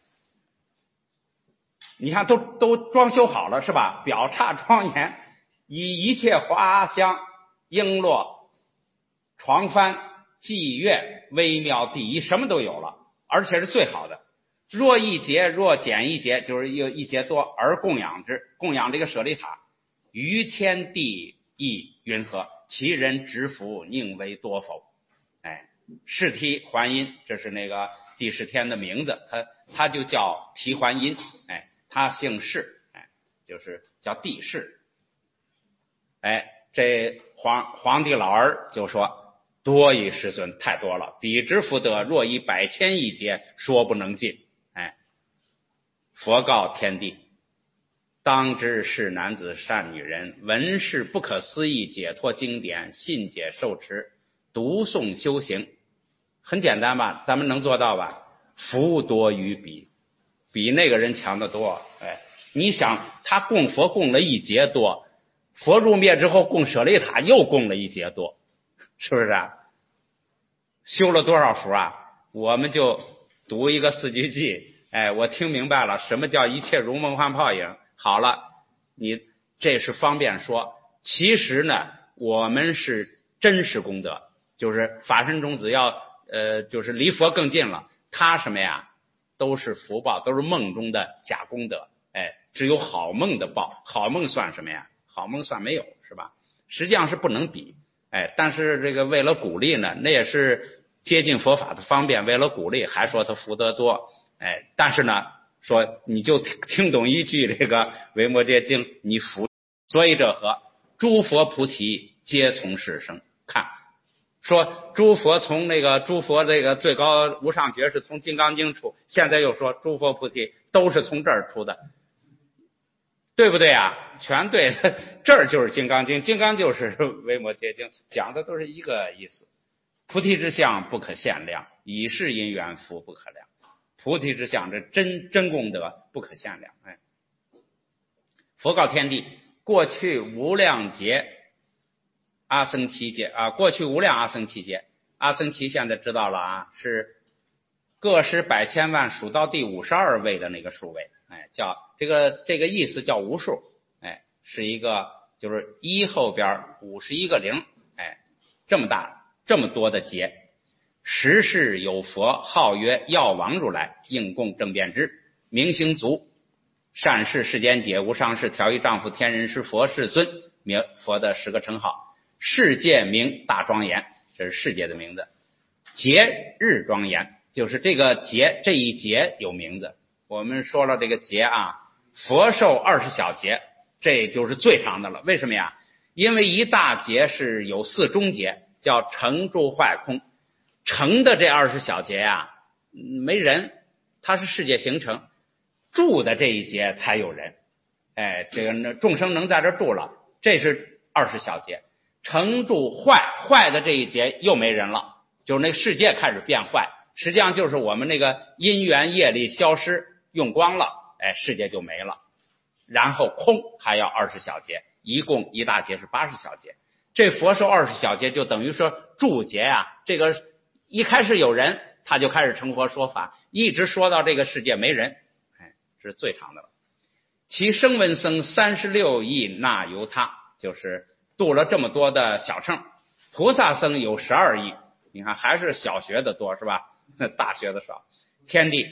你看都装修好了，是吧？表刹庄严，以一切花香、璎珞、床幡、伎乐、微妙第一，什么都有了。而且是最好的，若一节若减一节，就是一节多而供养之，供养这个舍利塔，于天地亦云何？其人执福宁为多否？哎，释提还因，这是那个第10天的名字，他就叫提还因，哎，他姓释，哎，就是叫帝释。哎，这皇帝老儿就说。多以世尊，太多了，彼之福德若以100千亿劫，说不能尽。哎，佛告天帝，当知是男子善女人，闻是不可思议解脱经典，信解受持，读诵修行，很简单吧？咱们能做到吧？福多于比那个人强得多。哎，你想他供佛供了1劫多，佛入灭之后供舍利塔又供了1劫多，是不是啊？修了多少福啊？我们就读一个4句偈，哎，我听明白了什么叫一切如梦幻泡影。好了，你这是方便说，其实呢，我们是真实功德，就是法身种子要就是离佛更近了，他什么呀？都是福报，都是梦中的假功德。哎，只有好梦的报，好梦算什么呀？好梦算没有，是吧？实际上是不能比。哎，但是这个为了鼓励呢，那也是接近佛法的方便，为了鼓励还说他福德多。哎，但是呢，说你就听懂一句这个维摩诘经，你福。所以者何？诸佛菩提皆从是生。看，说诸佛从那个诸佛这个最高无上觉是从金刚经出，现在又说诸佛菩提都是从这儿出的。对不对啊？全对，这儿就是金刚经，金刚就是维摩诘经，讲的都是一个意思。菩提之相不可限量，以是因缘福不可量。菩提之相，这真功德不可限量。哎，佛告天地，过去无量劫阿僧祇劫啊，过去无量阿僧祇劫，阿僧祇现在知道了啊，是个十百千万数到第52位的那个数位。哎，叫这个意思叫无数，哎，是一个就是1后边51个0，哎，这么大这么多的劫。时世有佛，号曰药王如来，应供正遍知，明行足，善事世间解，无上士，调御丈夫，天人师，佛世尊，名佛的10个称号。世界名大庄严，这是世界的名字。劫日庄严，就是这个劫这一劫有名字。我们说了这个劫啊，佛寿20小劫，这就是最长的了。为什么呀？因为一大劫是有4中劫，叫成住坏空。成的这20小劫呀，没人，它是世界形成，住的这一劫才有人。哎，这个众生能在这住了，这是20小劫。成住坏的这一劫又没人了，就是那个世界开始变坏，实际上就是我们那个因缘业力消失用光了，哎，世界就没了。然后空还要20小劫，一共一大劫是80小劫。这佛寿20小劫就等于说住劫啊，这个一开始有人，他就开始成佛说法，一直说到这个世界没人，哎，这是最长的了。其声闻僧36亿那由他，就是度了这么多的小乘。菩萨僧有12亿，你看还是小学的多是吧？大学的少。天地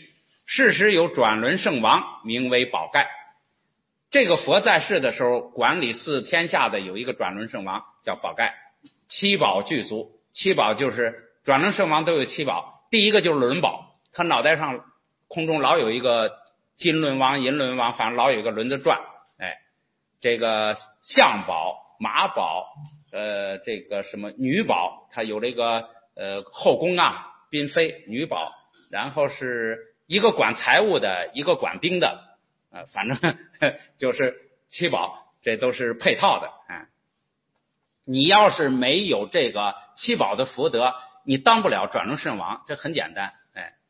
世时有转轮圣王，名为宝盖。这个佛在世的时候，管理四天下的有一个转轮圣王叫宝盖，七宝具足。七宝就是转轮圣王都有七宝，第一个就是轮宝，他脑袋上空中老有一个金轮王、银轮王，反正老有一个轮子转。这个象宝、马宝，这个什么女宝，它有这个后宫啊，嫔妃、女宝，然后是一个管财务的，一个管兵的，反正就是七宝，这都是配套的。你要是没有这个七宝的福德，你当不了转轮圣王，这很简单。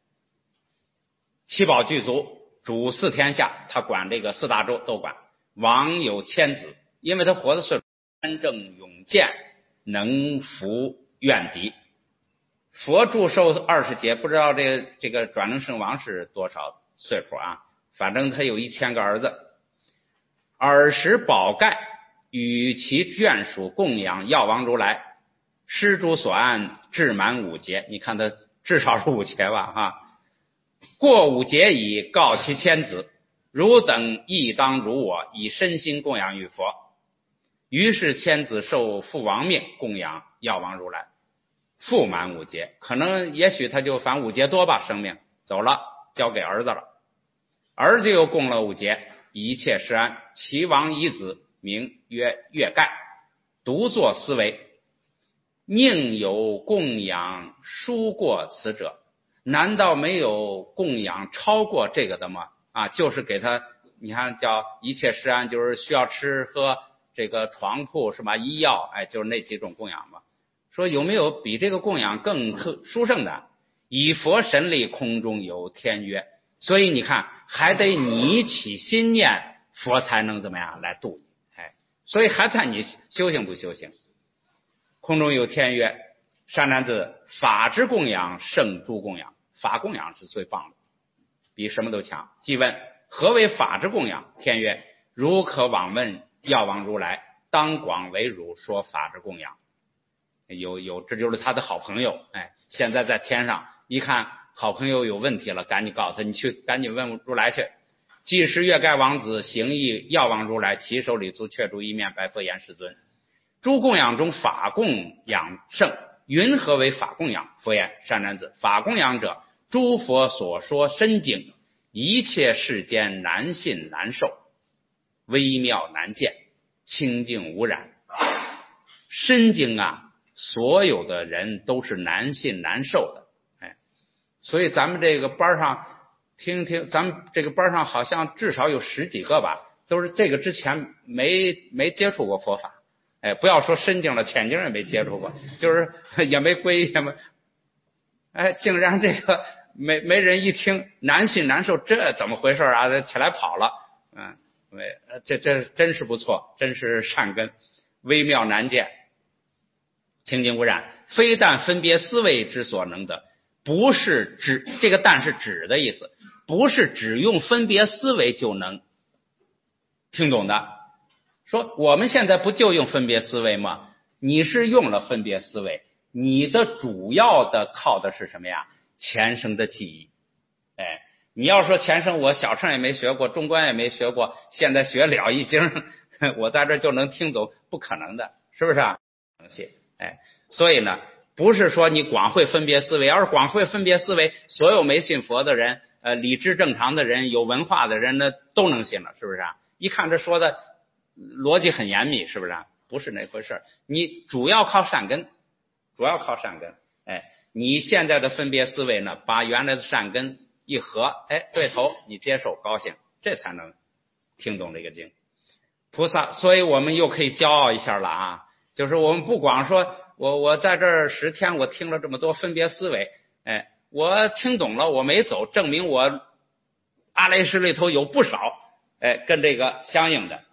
七宝具足，主四天下，他管这个四大洲都管。王有千子，因为他活的岁数安正勇健，能服怨敌。佛祝寿20劫，不知道这个转轮圣王是多少岁数啊？反正他有1000个儿子。尔时宝盖与其眷属供养药王如来，施诸所安，至满5劫。你看他至少是5劫吧过5劫已，告其千子，汝等亦当如我，以身心供养于佛。于是千子受父王命，供养药王如来，复满5劫。可能也许他就反5劫多吧，生命走了，交给儿子了。儿子又供了5劫，一切施安。其王遗子，名曰月盖，独作思维，宁有供养殊过此者？难道没有供养超过这个的吗？就是给他，你看叫一切施安，就是需要吃喝这个床铺是吧？医药，就是那几种供养嘛。说有没有比这个供养更殊胜的？以佛神力，空中有天约。所以你看，还得你起心念，佛才能怎么样来度你。所以还看你修行不修行。空中有天约，善男子，法之供养胜诸供养，法供养是最棒的，比什么都强。即问何为法之供养？天曰：如可往问药王如来，当广为汝说法之供养。这就是他的好朋友。现在在天上一看好朋友有问题了，赶紧告诉他，你去赶紧问如来去。即时月盖王子行义药王如来，其手里足却住一面，白佛言：世尊，诸供养中法供养胜，云何为法供养？佛言：善男子，法供养者，诸佛所说深经，一切世间难信难受，微妙难见，清净无染。深经所有的人都是难信难受的。所以咱们这个班上听听，咱们这个班上好像至少有10几个吧，都是这个之前没接触过佛法。不要说深经了，浅经也没接触过，就是也没皈依，竟然这个没人一听难信难受，这怎么回事啊？起来跑了。这真是不错，真是善根，微妙难见，清净无染，非但分别思维之所能得。不是指这个但是指的意思，不是只用分别思维就能听懂的。说我们现在不就用分别思维吗？你是用了分别思维，你的主要的靠的是什么呀？前生的记忆。你要说前生我小乘也没学过，中观也没学过，现在学了一经，我在这就能听懂，不可能的，是不是啊？所以呢，不是说你光会分别思维，而是光会分别思维，所有没信佛的人，理智正常的人，有文化的人呢，都能信了，是不是啊？一看这说的逻辑很严密，是不是啊？不是那回事，你主要靠善根，你现在的分别思维呢，把原来的善根一合，对头，你接受高兴，这才能听懂这个经。菩萨，所以我们又可以骄傲一下了就是我们不光说我在这儿10天，我听了这么多分别思维，我听懂了，我没走，证明我阿赖耶识里头有不少跟这个相应的。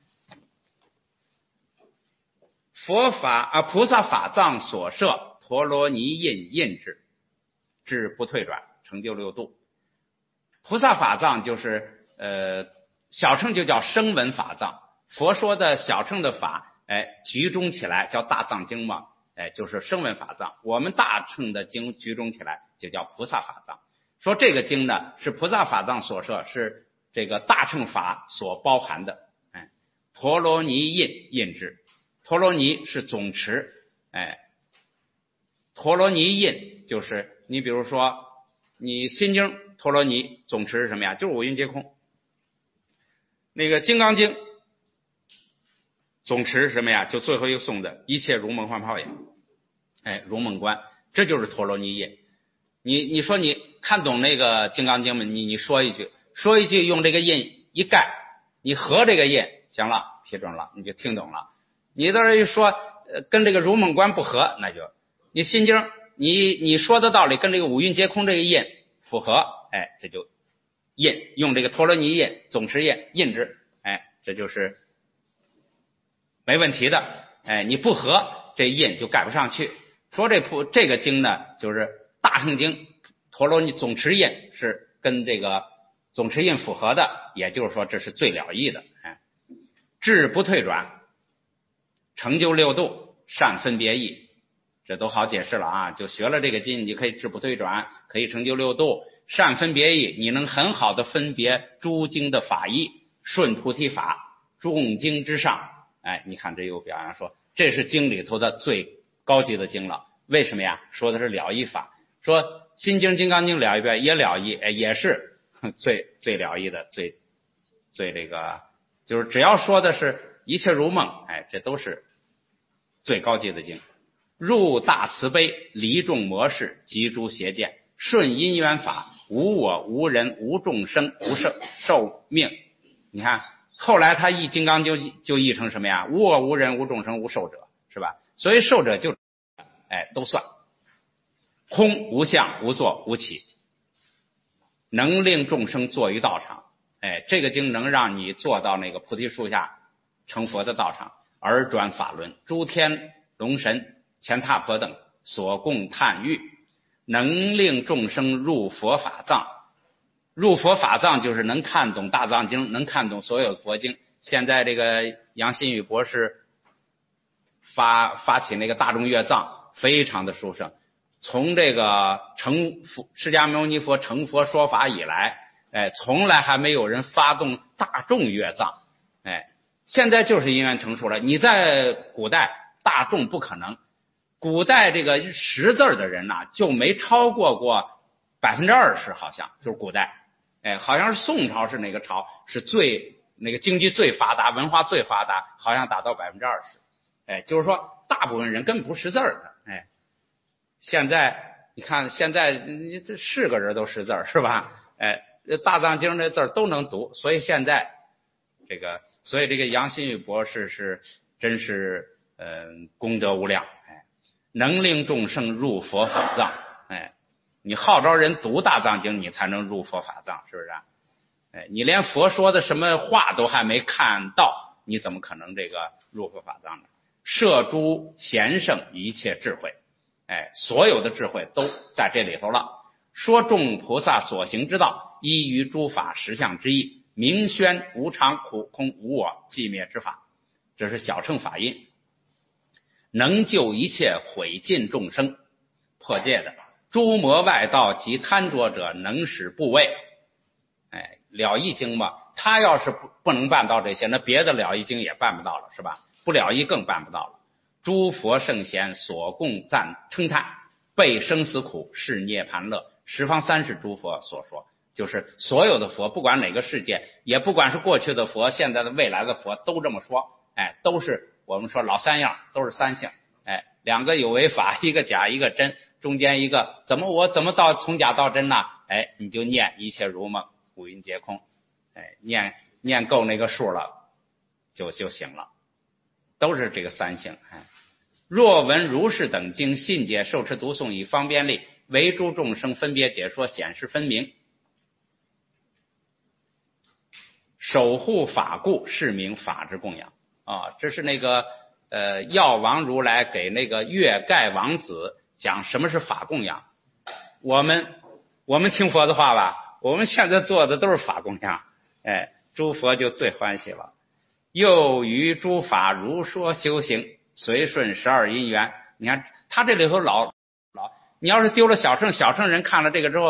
佛法菩萨法藏所摄陀罗尼印至不退转，成就6度。菩萨法藏就是小乘就叫声闻法藏，佛说的小乘的法集中起来叫大藏经嘛，就是声闻法藏。我们大乘的经集中起来就叫菩萨法藏。 说这个经呢是菩萨法藏所摄，是这个大乘法所包含的。陀罗尼印印之，陀罗尼是总持，陀罗尼印就是你比如说你心经陀罗尼总持是什么呀？就是五蕴皆空。那个金刚经总持是什么呀？就最后一个颂的一切如梦幻泡也，如梦观，这就是陀罗尼印。你说你看懂那个金刚经吗？你说一句用这个印一概，你合这个印，行了，批准了，你就听懂了。你到这一说跟这个如梦观不合，那就你心经你说的道理跟这个五蕴皆空这个印符合，这就印，用这个陀罗尼印总持印印之，这就是没问题的。你不合这印就盖不上去。说这个经呢，就是大乘经陀罗尼总持印是跟这个总持印符合的，也就是说这是最了义的。智不退转，成就六度，善分别义，这都好解释了啊。就学了这个经，你可以智不退转，可以成就六度，善分别义，你能很好的分别诸经的法义，顺菩提法，众经之上。你看这有表扬说这是经里头的最高级的经了。为什么呀？说的是了义法，说心经金刚经了义也了义，也是最了义的，最这个就是只要说的是一切如梦，这都是最高级的经。入大慈悲，离众魔事，集诸邪见，顺因缘法，无我无人无众生无寿命。你看后来他译金刚经就译成什么呀？无我无人无众生无寿者，是吧？所以寿者就都算。空无相无作无起，能令众生坐于道场。这个经能让你坐到那个菩提树下成佛的道场，而转法轮，诸天龙神乾闼婆等所共探遇，能令众生入佛法藏。入佛法藏就是能看懂大藏经，能看懂所有佛经。现在这个杨新宇博士发起那个大众乐藏，非常的殊胜。从这个释迦牟尼佛成佛说法以来，从来还没有人发动大众乐藏。现在就是因缘成熟了。你在古代大众不可能，古代这个识字的人呐，就没超过20%，好像就是古代。好像是宋朝是哪个朝是最那个经济最发达，文化最发达，好像达到20%。就是说大部分人根本不识字的。现在你看，现在你这是个人都识字是吧？大藏经这字都能读，所以现在所以这个杨新宇博士是真是功德无量。能令众生入佛法藏。你号召人读大藏经，你才能入佛法藏，是不是？你连佛说的什么话都还没看到，你怎么可能这个入佛法藏呢？摄诸贤圣一切智慧，所有的智慧都在这里头了。说众菩萨所行之道，依于诸法实相之意，明宣无常苦空无我寂灭之法，这是小乘法印。能救一切毁尽众生，破戒的诸魔外道及贪着者，能使部位。了义经嘛，他要是不能办到这些，那别的了义经也办不到了，是吧？不了义更办不到了。诸佛圣贤所共称叹，备生死苦，是涅盘乐。十方三世诸佛所说，就是所有的佛，不管哪个世界，也不管是过去的佛，现在的未来的佛，都这么说。都是我们说老三样，都是三性。两个有为法，一个假一个真，中间一个我怎么到从假到真呢？你就念一切如梦，五蕴皆空。念够那个数了，就行了。都是这个三性。若闻如是等经，信解受持读诵，以方便力，为诸众生分别解说，显示分明。守护法故，是名法之供养。这是那个药王如来给那个月盖王子讲什么是法供养。我们听佛的话吧，我们现在做的都是法供养。诸佛就最欢喜了。又于诸法如说修行，随顺12因缘。你看他这里头老，你要是丢了小乘人看了这个之后，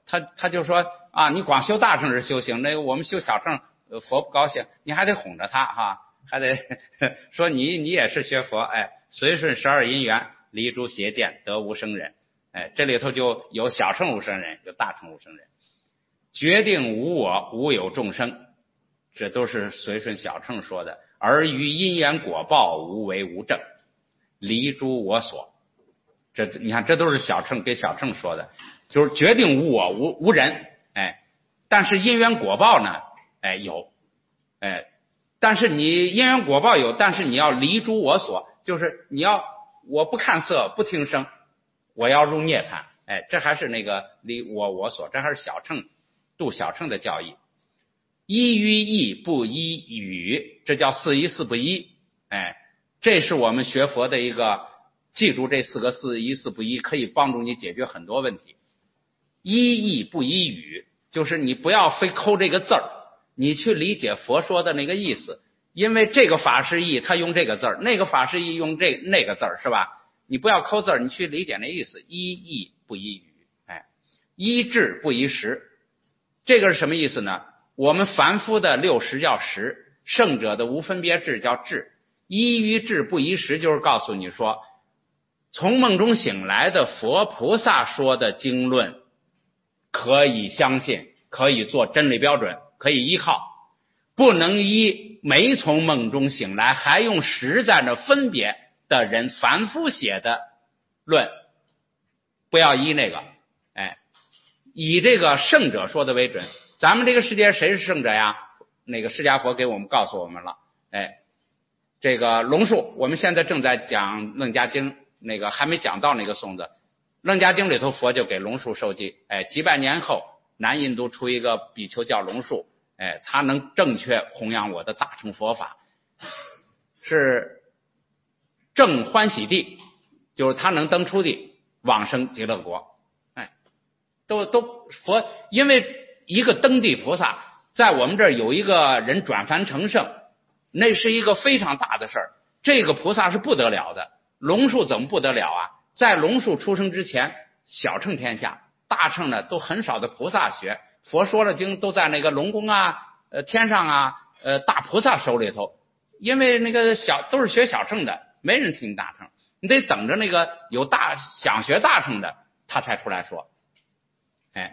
他就说啊，你光修大乘是修行，那个我们修小乘佛不高兴，你还得哄着他哈，还得说你也是学佛，哎，随顺12因缘，离诸邪见，得无生忍。哎，这里头就有小乘无生忍，有大乘无生忍。决定无我，无有众生，这都是随顺小乘说的。而于因缘果报，无为无证，离诸我所。这你看，这都是小乘给小乘说的，就是决定无我无人，哎，但是因缘果报呢，哎有，哎，但是你因缘果报有，但是你要离诸我所，就是你要我不看色不听声，我要入涅槃，哎，这还是那个离我所，这还是小乘度小乘的教义。依于义不依语，这叫四依四不依，哎，这是我们学佛的一个，记住这4个四依四不依，可以帮助你解决很多问题。依义不依语，就是你不要非抠这个字儿，你去理解佛说的那个意思，因为这个法师义他用这个字儿，那个法师义用那个字儿，是吧？你不要抠字儿，你去理解那意思。依义不依语，哎，依智不依识，这个是什么意思呢？我们凡夫的六识叫识，圣者的无分别智叫智。依于智不依识，就是告诉你说，从梦中醒来的佛菩萨说的经论可以相信，可以做真理标准，可以依靠，不能依没从梦中醒来还用识在那分别的人凡夫写的论，不要依那个，哎，以这个圣者说的为准。咱们这个世界谁是圣者呀？那个释迦佛给我们告诉我们了，哎，这个龙树，我们现在正在讲楞伽经，那个还没讲到那个颂子，楞伽经里头佛就给龙树授记，哎，几百年后南印度出一个比丘叫龙树，哎，他能正确弘扬我的大乘佛法，是正欢喜地，就是他能登初地往生极乐国，哎，都佛，因为一个登地菩萨，在我们这儿有一个人转凡成圣，那是一个非常大的事儿。这个菩萨是不得了的。龙树怎么不得了啊？在龙树出生之前，小乘天下，大乘呢都很少的菩萨学，佛说了经都在那个龙宫啊、天上啊、大菩萨手里头，因为那个都是学小乘的，没人听大乘，你得等着那个有想学大乘的，他才出来说，哎。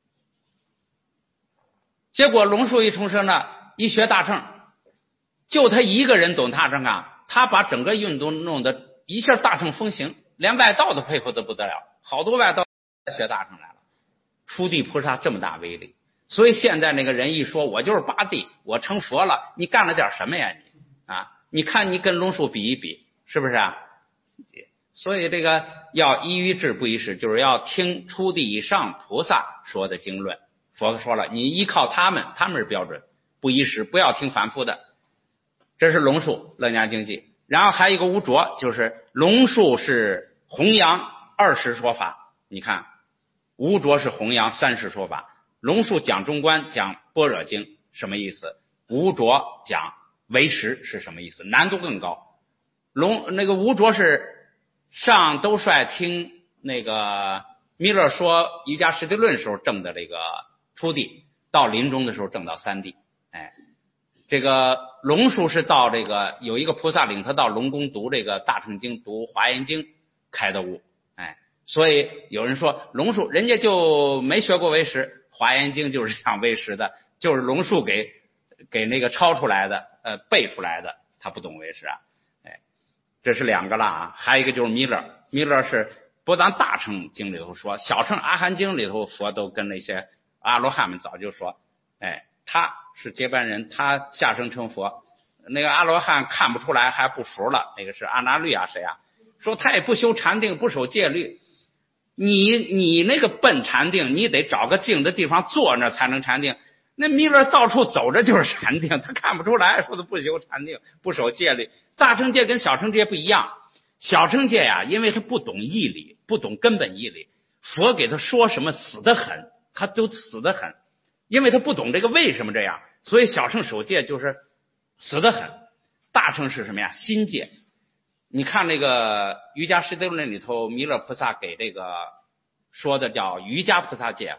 结果龙树一重生呢，一学大乘，就他一个人懂大乘啊，他把整个运动弄得一下大乘风行，连外道都佩服得不得了，好多外道学大乘来了。初地菩萨这么大威力，所以现在那个人一说我就是八地，我成佛了，你干了点什么呀你啊？你看你跟龙树比一比，是不是啊？所以这个要依于智不依识，就是要听初地以上菩萨说的经论。佛说了，你依靠他们是标准，不依识，不要听凡夫的。这是龙树楞伽经记。然后还有一个无着，就是龙树是弘扬20说法，你看无着是弘扬30说法。龙树讲中观，讲般若经，什么意思？无着讲唯识是什么意思？难度更高。那个无着是上兜率听那个弥勒说瑜伽师地论时候证的这个初地，到临终的时候证到3地。哎，这个龙树是到这个有一个菩萨领他到龙宫读这个大乘经，读华严经开的悟。哎，所以有人说龙树人家就没学过唯识，华严经就是讲唯识的，就是龙树给那个抄出来的，背出来的，他不懂唯识啊。哎，这是2个了啊。还有一个就是弥勒是不但大乘经里头说，小乘阿含经里头佛都跟那些阿罗汉们早就说，哎，他是接班人，他下生成佛。那个阿罗汉看不出来还不服了，那个是阿那律啊谁啊，说他也不修禅定，不守戒律。你那个奔禅定，你得找个静的地方坐那才能禅定。那弥勒到处走着就是禅定，他看不出来，说的不修禅定，不守戒律。大乘戒跟小乘戒不一样，小乘戒呀，因为他不懂义理，不懂根本义理，佛给他说什么死得很，他都死得很，因为他不懂这个为什么这样，所以小乘守戒就是死得很。大乘是什么呀？心戒。你看那个瑜伽师地论里头，弥勒菩萨给这个说的叫瑜伽菩萨戒哈，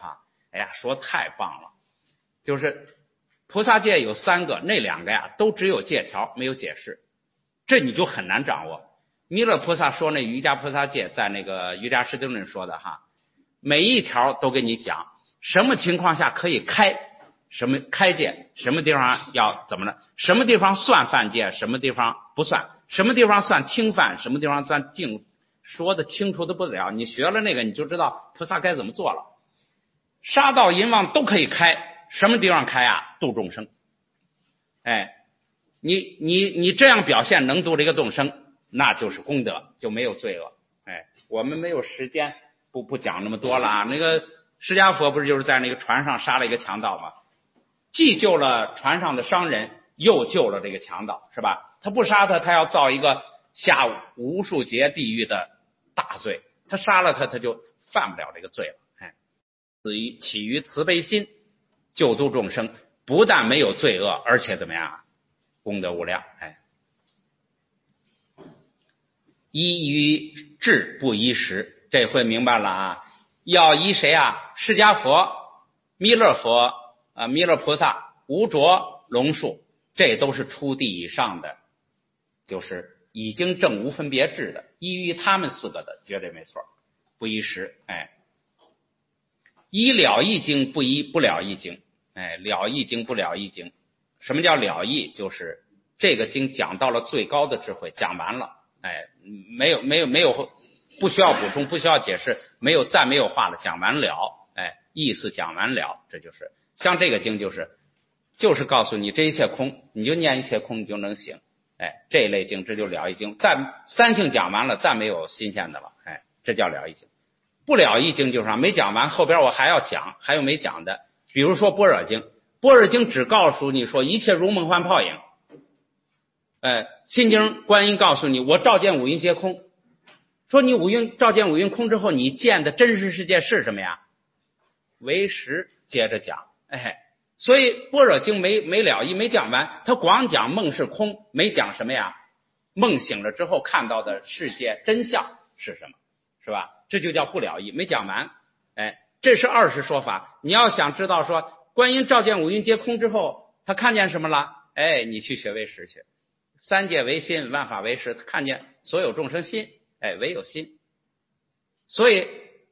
哎呀，说太棒了，就是菩萨戒有3个，那2个呀都只有戒条没有解释，这你就很难掌握。弥勒菩萨说那瑜伽菩萨戒，在那个瑜伽师地论说的哈，每一条都给你讲什么情况下可以开，什么开戒，什么地方要怎么呢？什么地方算犯戒，什么地方不算，什么地方算轻犯，什么地方算净，说的清楚的不得了。你学了那个，你就知道菩萨该怎么做了。杀盗淫妄都可以开，什么地方开啊？度众生。哎，你这样表现能度这个众生，那就是功德，就没有罪恶。哎，我们没有时间不讲那么多了。那个释迦佛不是就是在那个船上杀了一个强盗吗？既救了船上的商人，又救了这个强盗，是吧？他不杀他，他要造一个下无数劫地狱的大罪，他杀了他，他就犯不了这个罪了。哎，起于慈悲心，救度众生，不但没有罪恶，而且怎么样？功德无量。哎，依于智不依时，这回明白了啊？要依谁啊？释迦佛、弥勒佛、弥勒菩萨、无着、龙树，这都是初地以上的，就是已经证无分别智的，依于他们4个的绝对没错，不依时。哎，依了义经，不依不了义经。哎，了义经不了义经，什么叫了义？就是这个经讲到了最高的智慧，讲完了。哎，没有不需要补充，不需要解释，再没有话了，讲完了。哎，意思讲完了，这就是像这个经就是告诉你这一切空，你就念一切空，你就能行。哎，这一类经这就了义经，三性讲完了，再没有新鲜的了。哎，这叫了义经。不了义经就是没讲完，后边我还要讲，还有没讲的。比如说般若经，般若经只告诉你说一切如梦幻泡影。心经观音告诉你我照见五蕴皆空，说你照见五蕴空之后，你见的真实世界是什么呀？唯识。接着讲。哎，所以般若经没了义，没讲完，他光讲梦是空，没讲什么呀？梦醒了之后看到的世界真相是什么，是吧？这就叫不了义，没讲完。哎，这是20说法。你要想知道说观音照见五蕴皆空之后他看见什么了，哎，你去学唯识去。三界唯心，万法唯识，他看见所有众生心，哎，唯有心。所以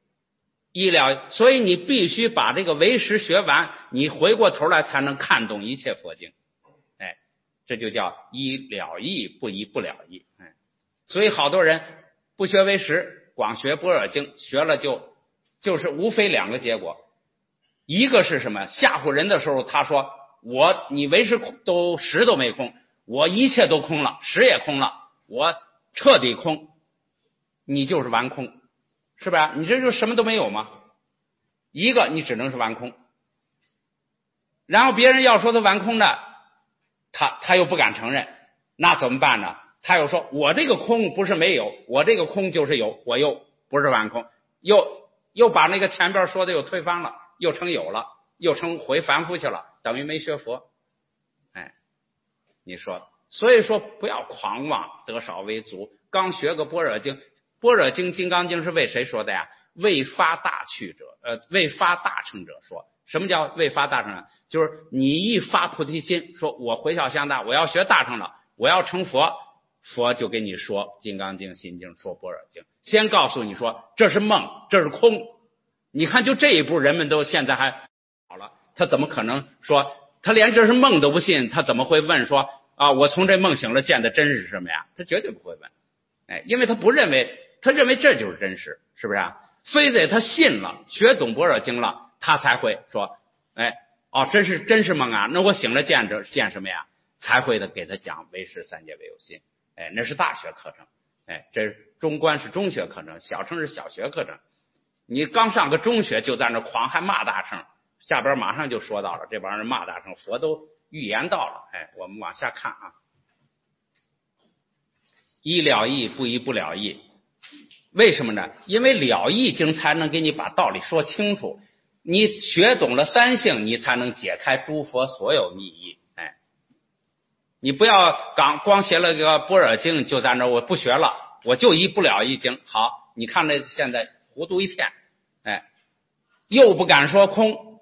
你必须把这个唯识学完，你回过头来才能看懂一切佛经。哎，这就叫依了义，不依不了义。哎，所以好多人不学唯识，光学般若经，学了就是无非2个结果。一个是什么？吓唬人的时候他说你唯识识都没空，我一切都空了，识也空了，我彻底空，你就是完空，是吧？你这就什么都没有吗？一个你只能是完空。然后别人要说他完空的，他又不敢承认，那怎么办呢？他又说我这个空不是没有，我这个空就是有，我又不是完空，又把那个前边说的又推翻了，又成有了，又成回凡夫去了，等于没学佛。哎，你说，所以说不要狂妄，得少为足。刚学个般若经，般若经、金刚经是为谁说的呀？为发大乘者说。什么叫为发大乘呢？就是你一发菩提心，说我回向向大，我要学大乘了，我要成佛，佛就给你说金刚经、心经，说般若经，先告诉你说这是梦，这是空。你看就这一步，人们都现在还好了，他怎么可能说他连这是梦都不信？他怎么会问说我从这梦醒了见的真实是什么呀？他绝对不会问。哎，因为他认为这就是真实，是不是啊？非得他信了，学懂般若经了，他才会说真是梦啊，那我醒了见什么呀？才会的给他讲唯识三界唯有心。哎，那是大学课程。哎，这中观是中学课程，小乘是小学课程。你刚上个中学就在那狂还骂大乘，下边马上就说到了这帮人骂大乘，佛都预言到了。哎，我们往下看啊。依了义，不依不了义。为什么呢？因为了义经才能给你把道理说清楚，你学懂了三性，你才能解开诸佛所有密意。哎，你不要光学了个般若经就在那我不学了，我就依不了义经。好，你看这现在糊涂一片。哎，又不敢说空，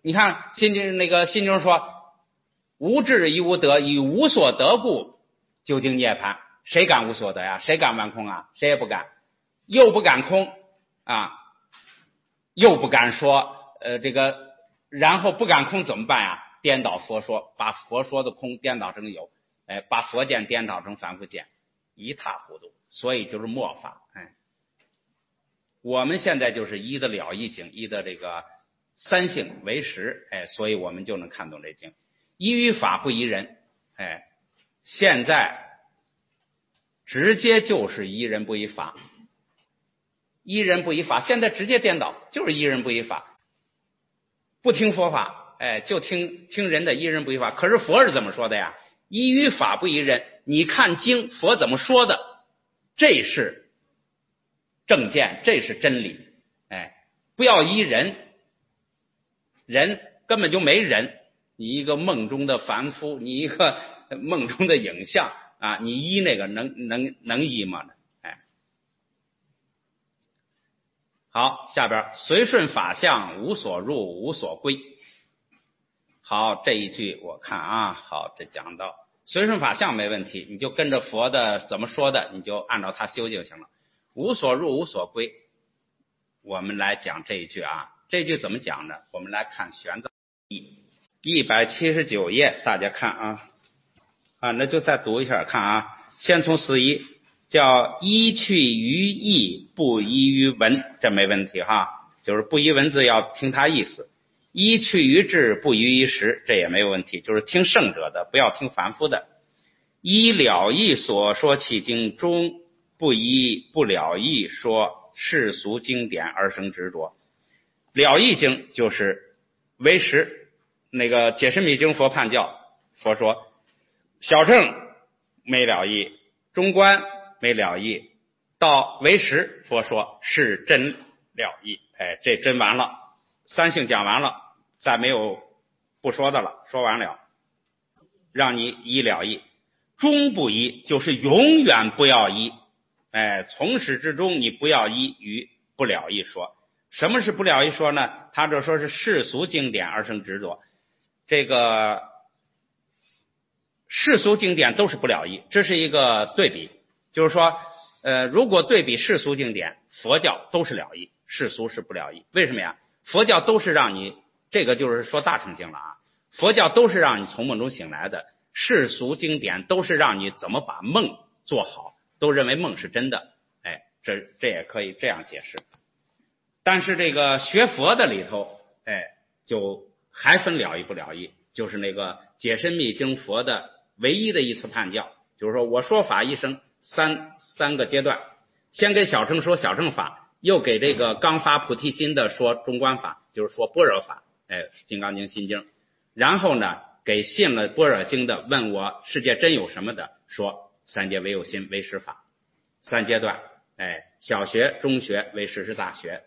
你看心经说，无智亦无得，以无所得故，究竟涅槃。谁敢无所得呀？谁敢完空啊？谁也不敢，又不敢空啊，又不敢说然后不敢空怎么办呀？颠倒佛说，把佛说的空颠倒成有，把佛见颠倒成凡夫见，一塌糊涂。所以就是末法。我们现在就是依的了义经，依的这个三性为实，所以我们就能看懂这经。依于法不依人，现在直接就是依人不依法，依人不依法，现在直接颠倒，就是依人不依法，不听佛法，就听人的，依人不依法。可是佛是怎么说的呀？依于法不依人，你看经佛怎么说的，这是正见，这是真理。不要依人，人根本就没人，你一个梦中的凡夫，你一个梦中的影像啊，你依那个能依吗？好，下边随顺法相，无所入，无所归。好，这一句我看啊，好，这讲到随顺法相没问题，你就跟着佛的怎么说的，你就按照他修就行了。无所入，无所归，我们来讲这一句啊，这句怎么讲呢？我们来看玄奘179页，大家看啊，那就再读一下看啊，先从四一，叫依去于义，不依于文，这没问题哈，就是不依文字要听他意思。依去于智，不依于实，这也没有问题，就是听圣者的，不要听凡夫的。依了义所说其经中，不依不了义说世俗经典而生执着。了义经就是为实，那个解深密经佛判教，佛说小乘没了义，中观没了义，到为实佛说是真了义。这真完了，三性讲完了，再没有不说的了，说完了，让你依了义。终不依就是永远不要依，从始至终你不要依于不了义说。什么是不了义说呢？他这说是世俗经典而生执着，这个世俗经典都是不了义，这是一个对比，就是说如果对比世俗经典，佛教都是了义，世俗是不了义。为什么呀？佛教都是让你，这个就是说大乘经了啊，佛教都是让你从梦中醒来的，世俗经典都是让你怎么把梦做好，都认为梦是真的。这也可以这样解释。但是这个学佛的里头，就还分了义不了义，就是那个解深密经佛的唯一的一次判教，就是说我说法一生三个阶段，先给小乘说小乘法，又给这个刚发菩提心的说中观法，就是说般若法，金刚经心经，然后呢给信了般若经的问我世界真有什么的，说三界唯有心唯识法，三阶段，小学中学唯识是大学，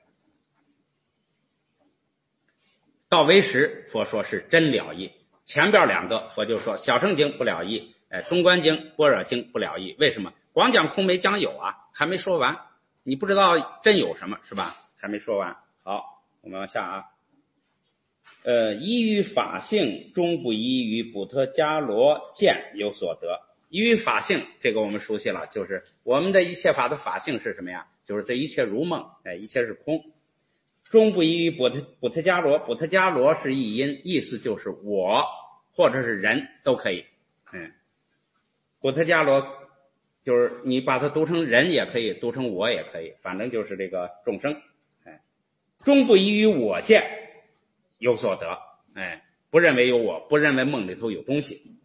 到唯识佛说是真了义。前边两个佛就说小乘经不了义，中观经般若经不了义。为什么？光讲空没讲有啊，还没说完，你不知道真有什么是吧？还没说完。好，我们往下啊。依于法性，终不依于补特伽罗见有所得。依于法性，这个我们熟悉了，就是我们的一切法的法性是什么呀？就是这一切如梦，一切是空。终不依于补特伽罗，补特伽罗是译音，意思就是我或者是人都可以。补特伽罗就是你把它读成人也可以，读成我也可以，反正就是这个众生。终不依于我见有所得，不认为有我，不认为梦里头有东西。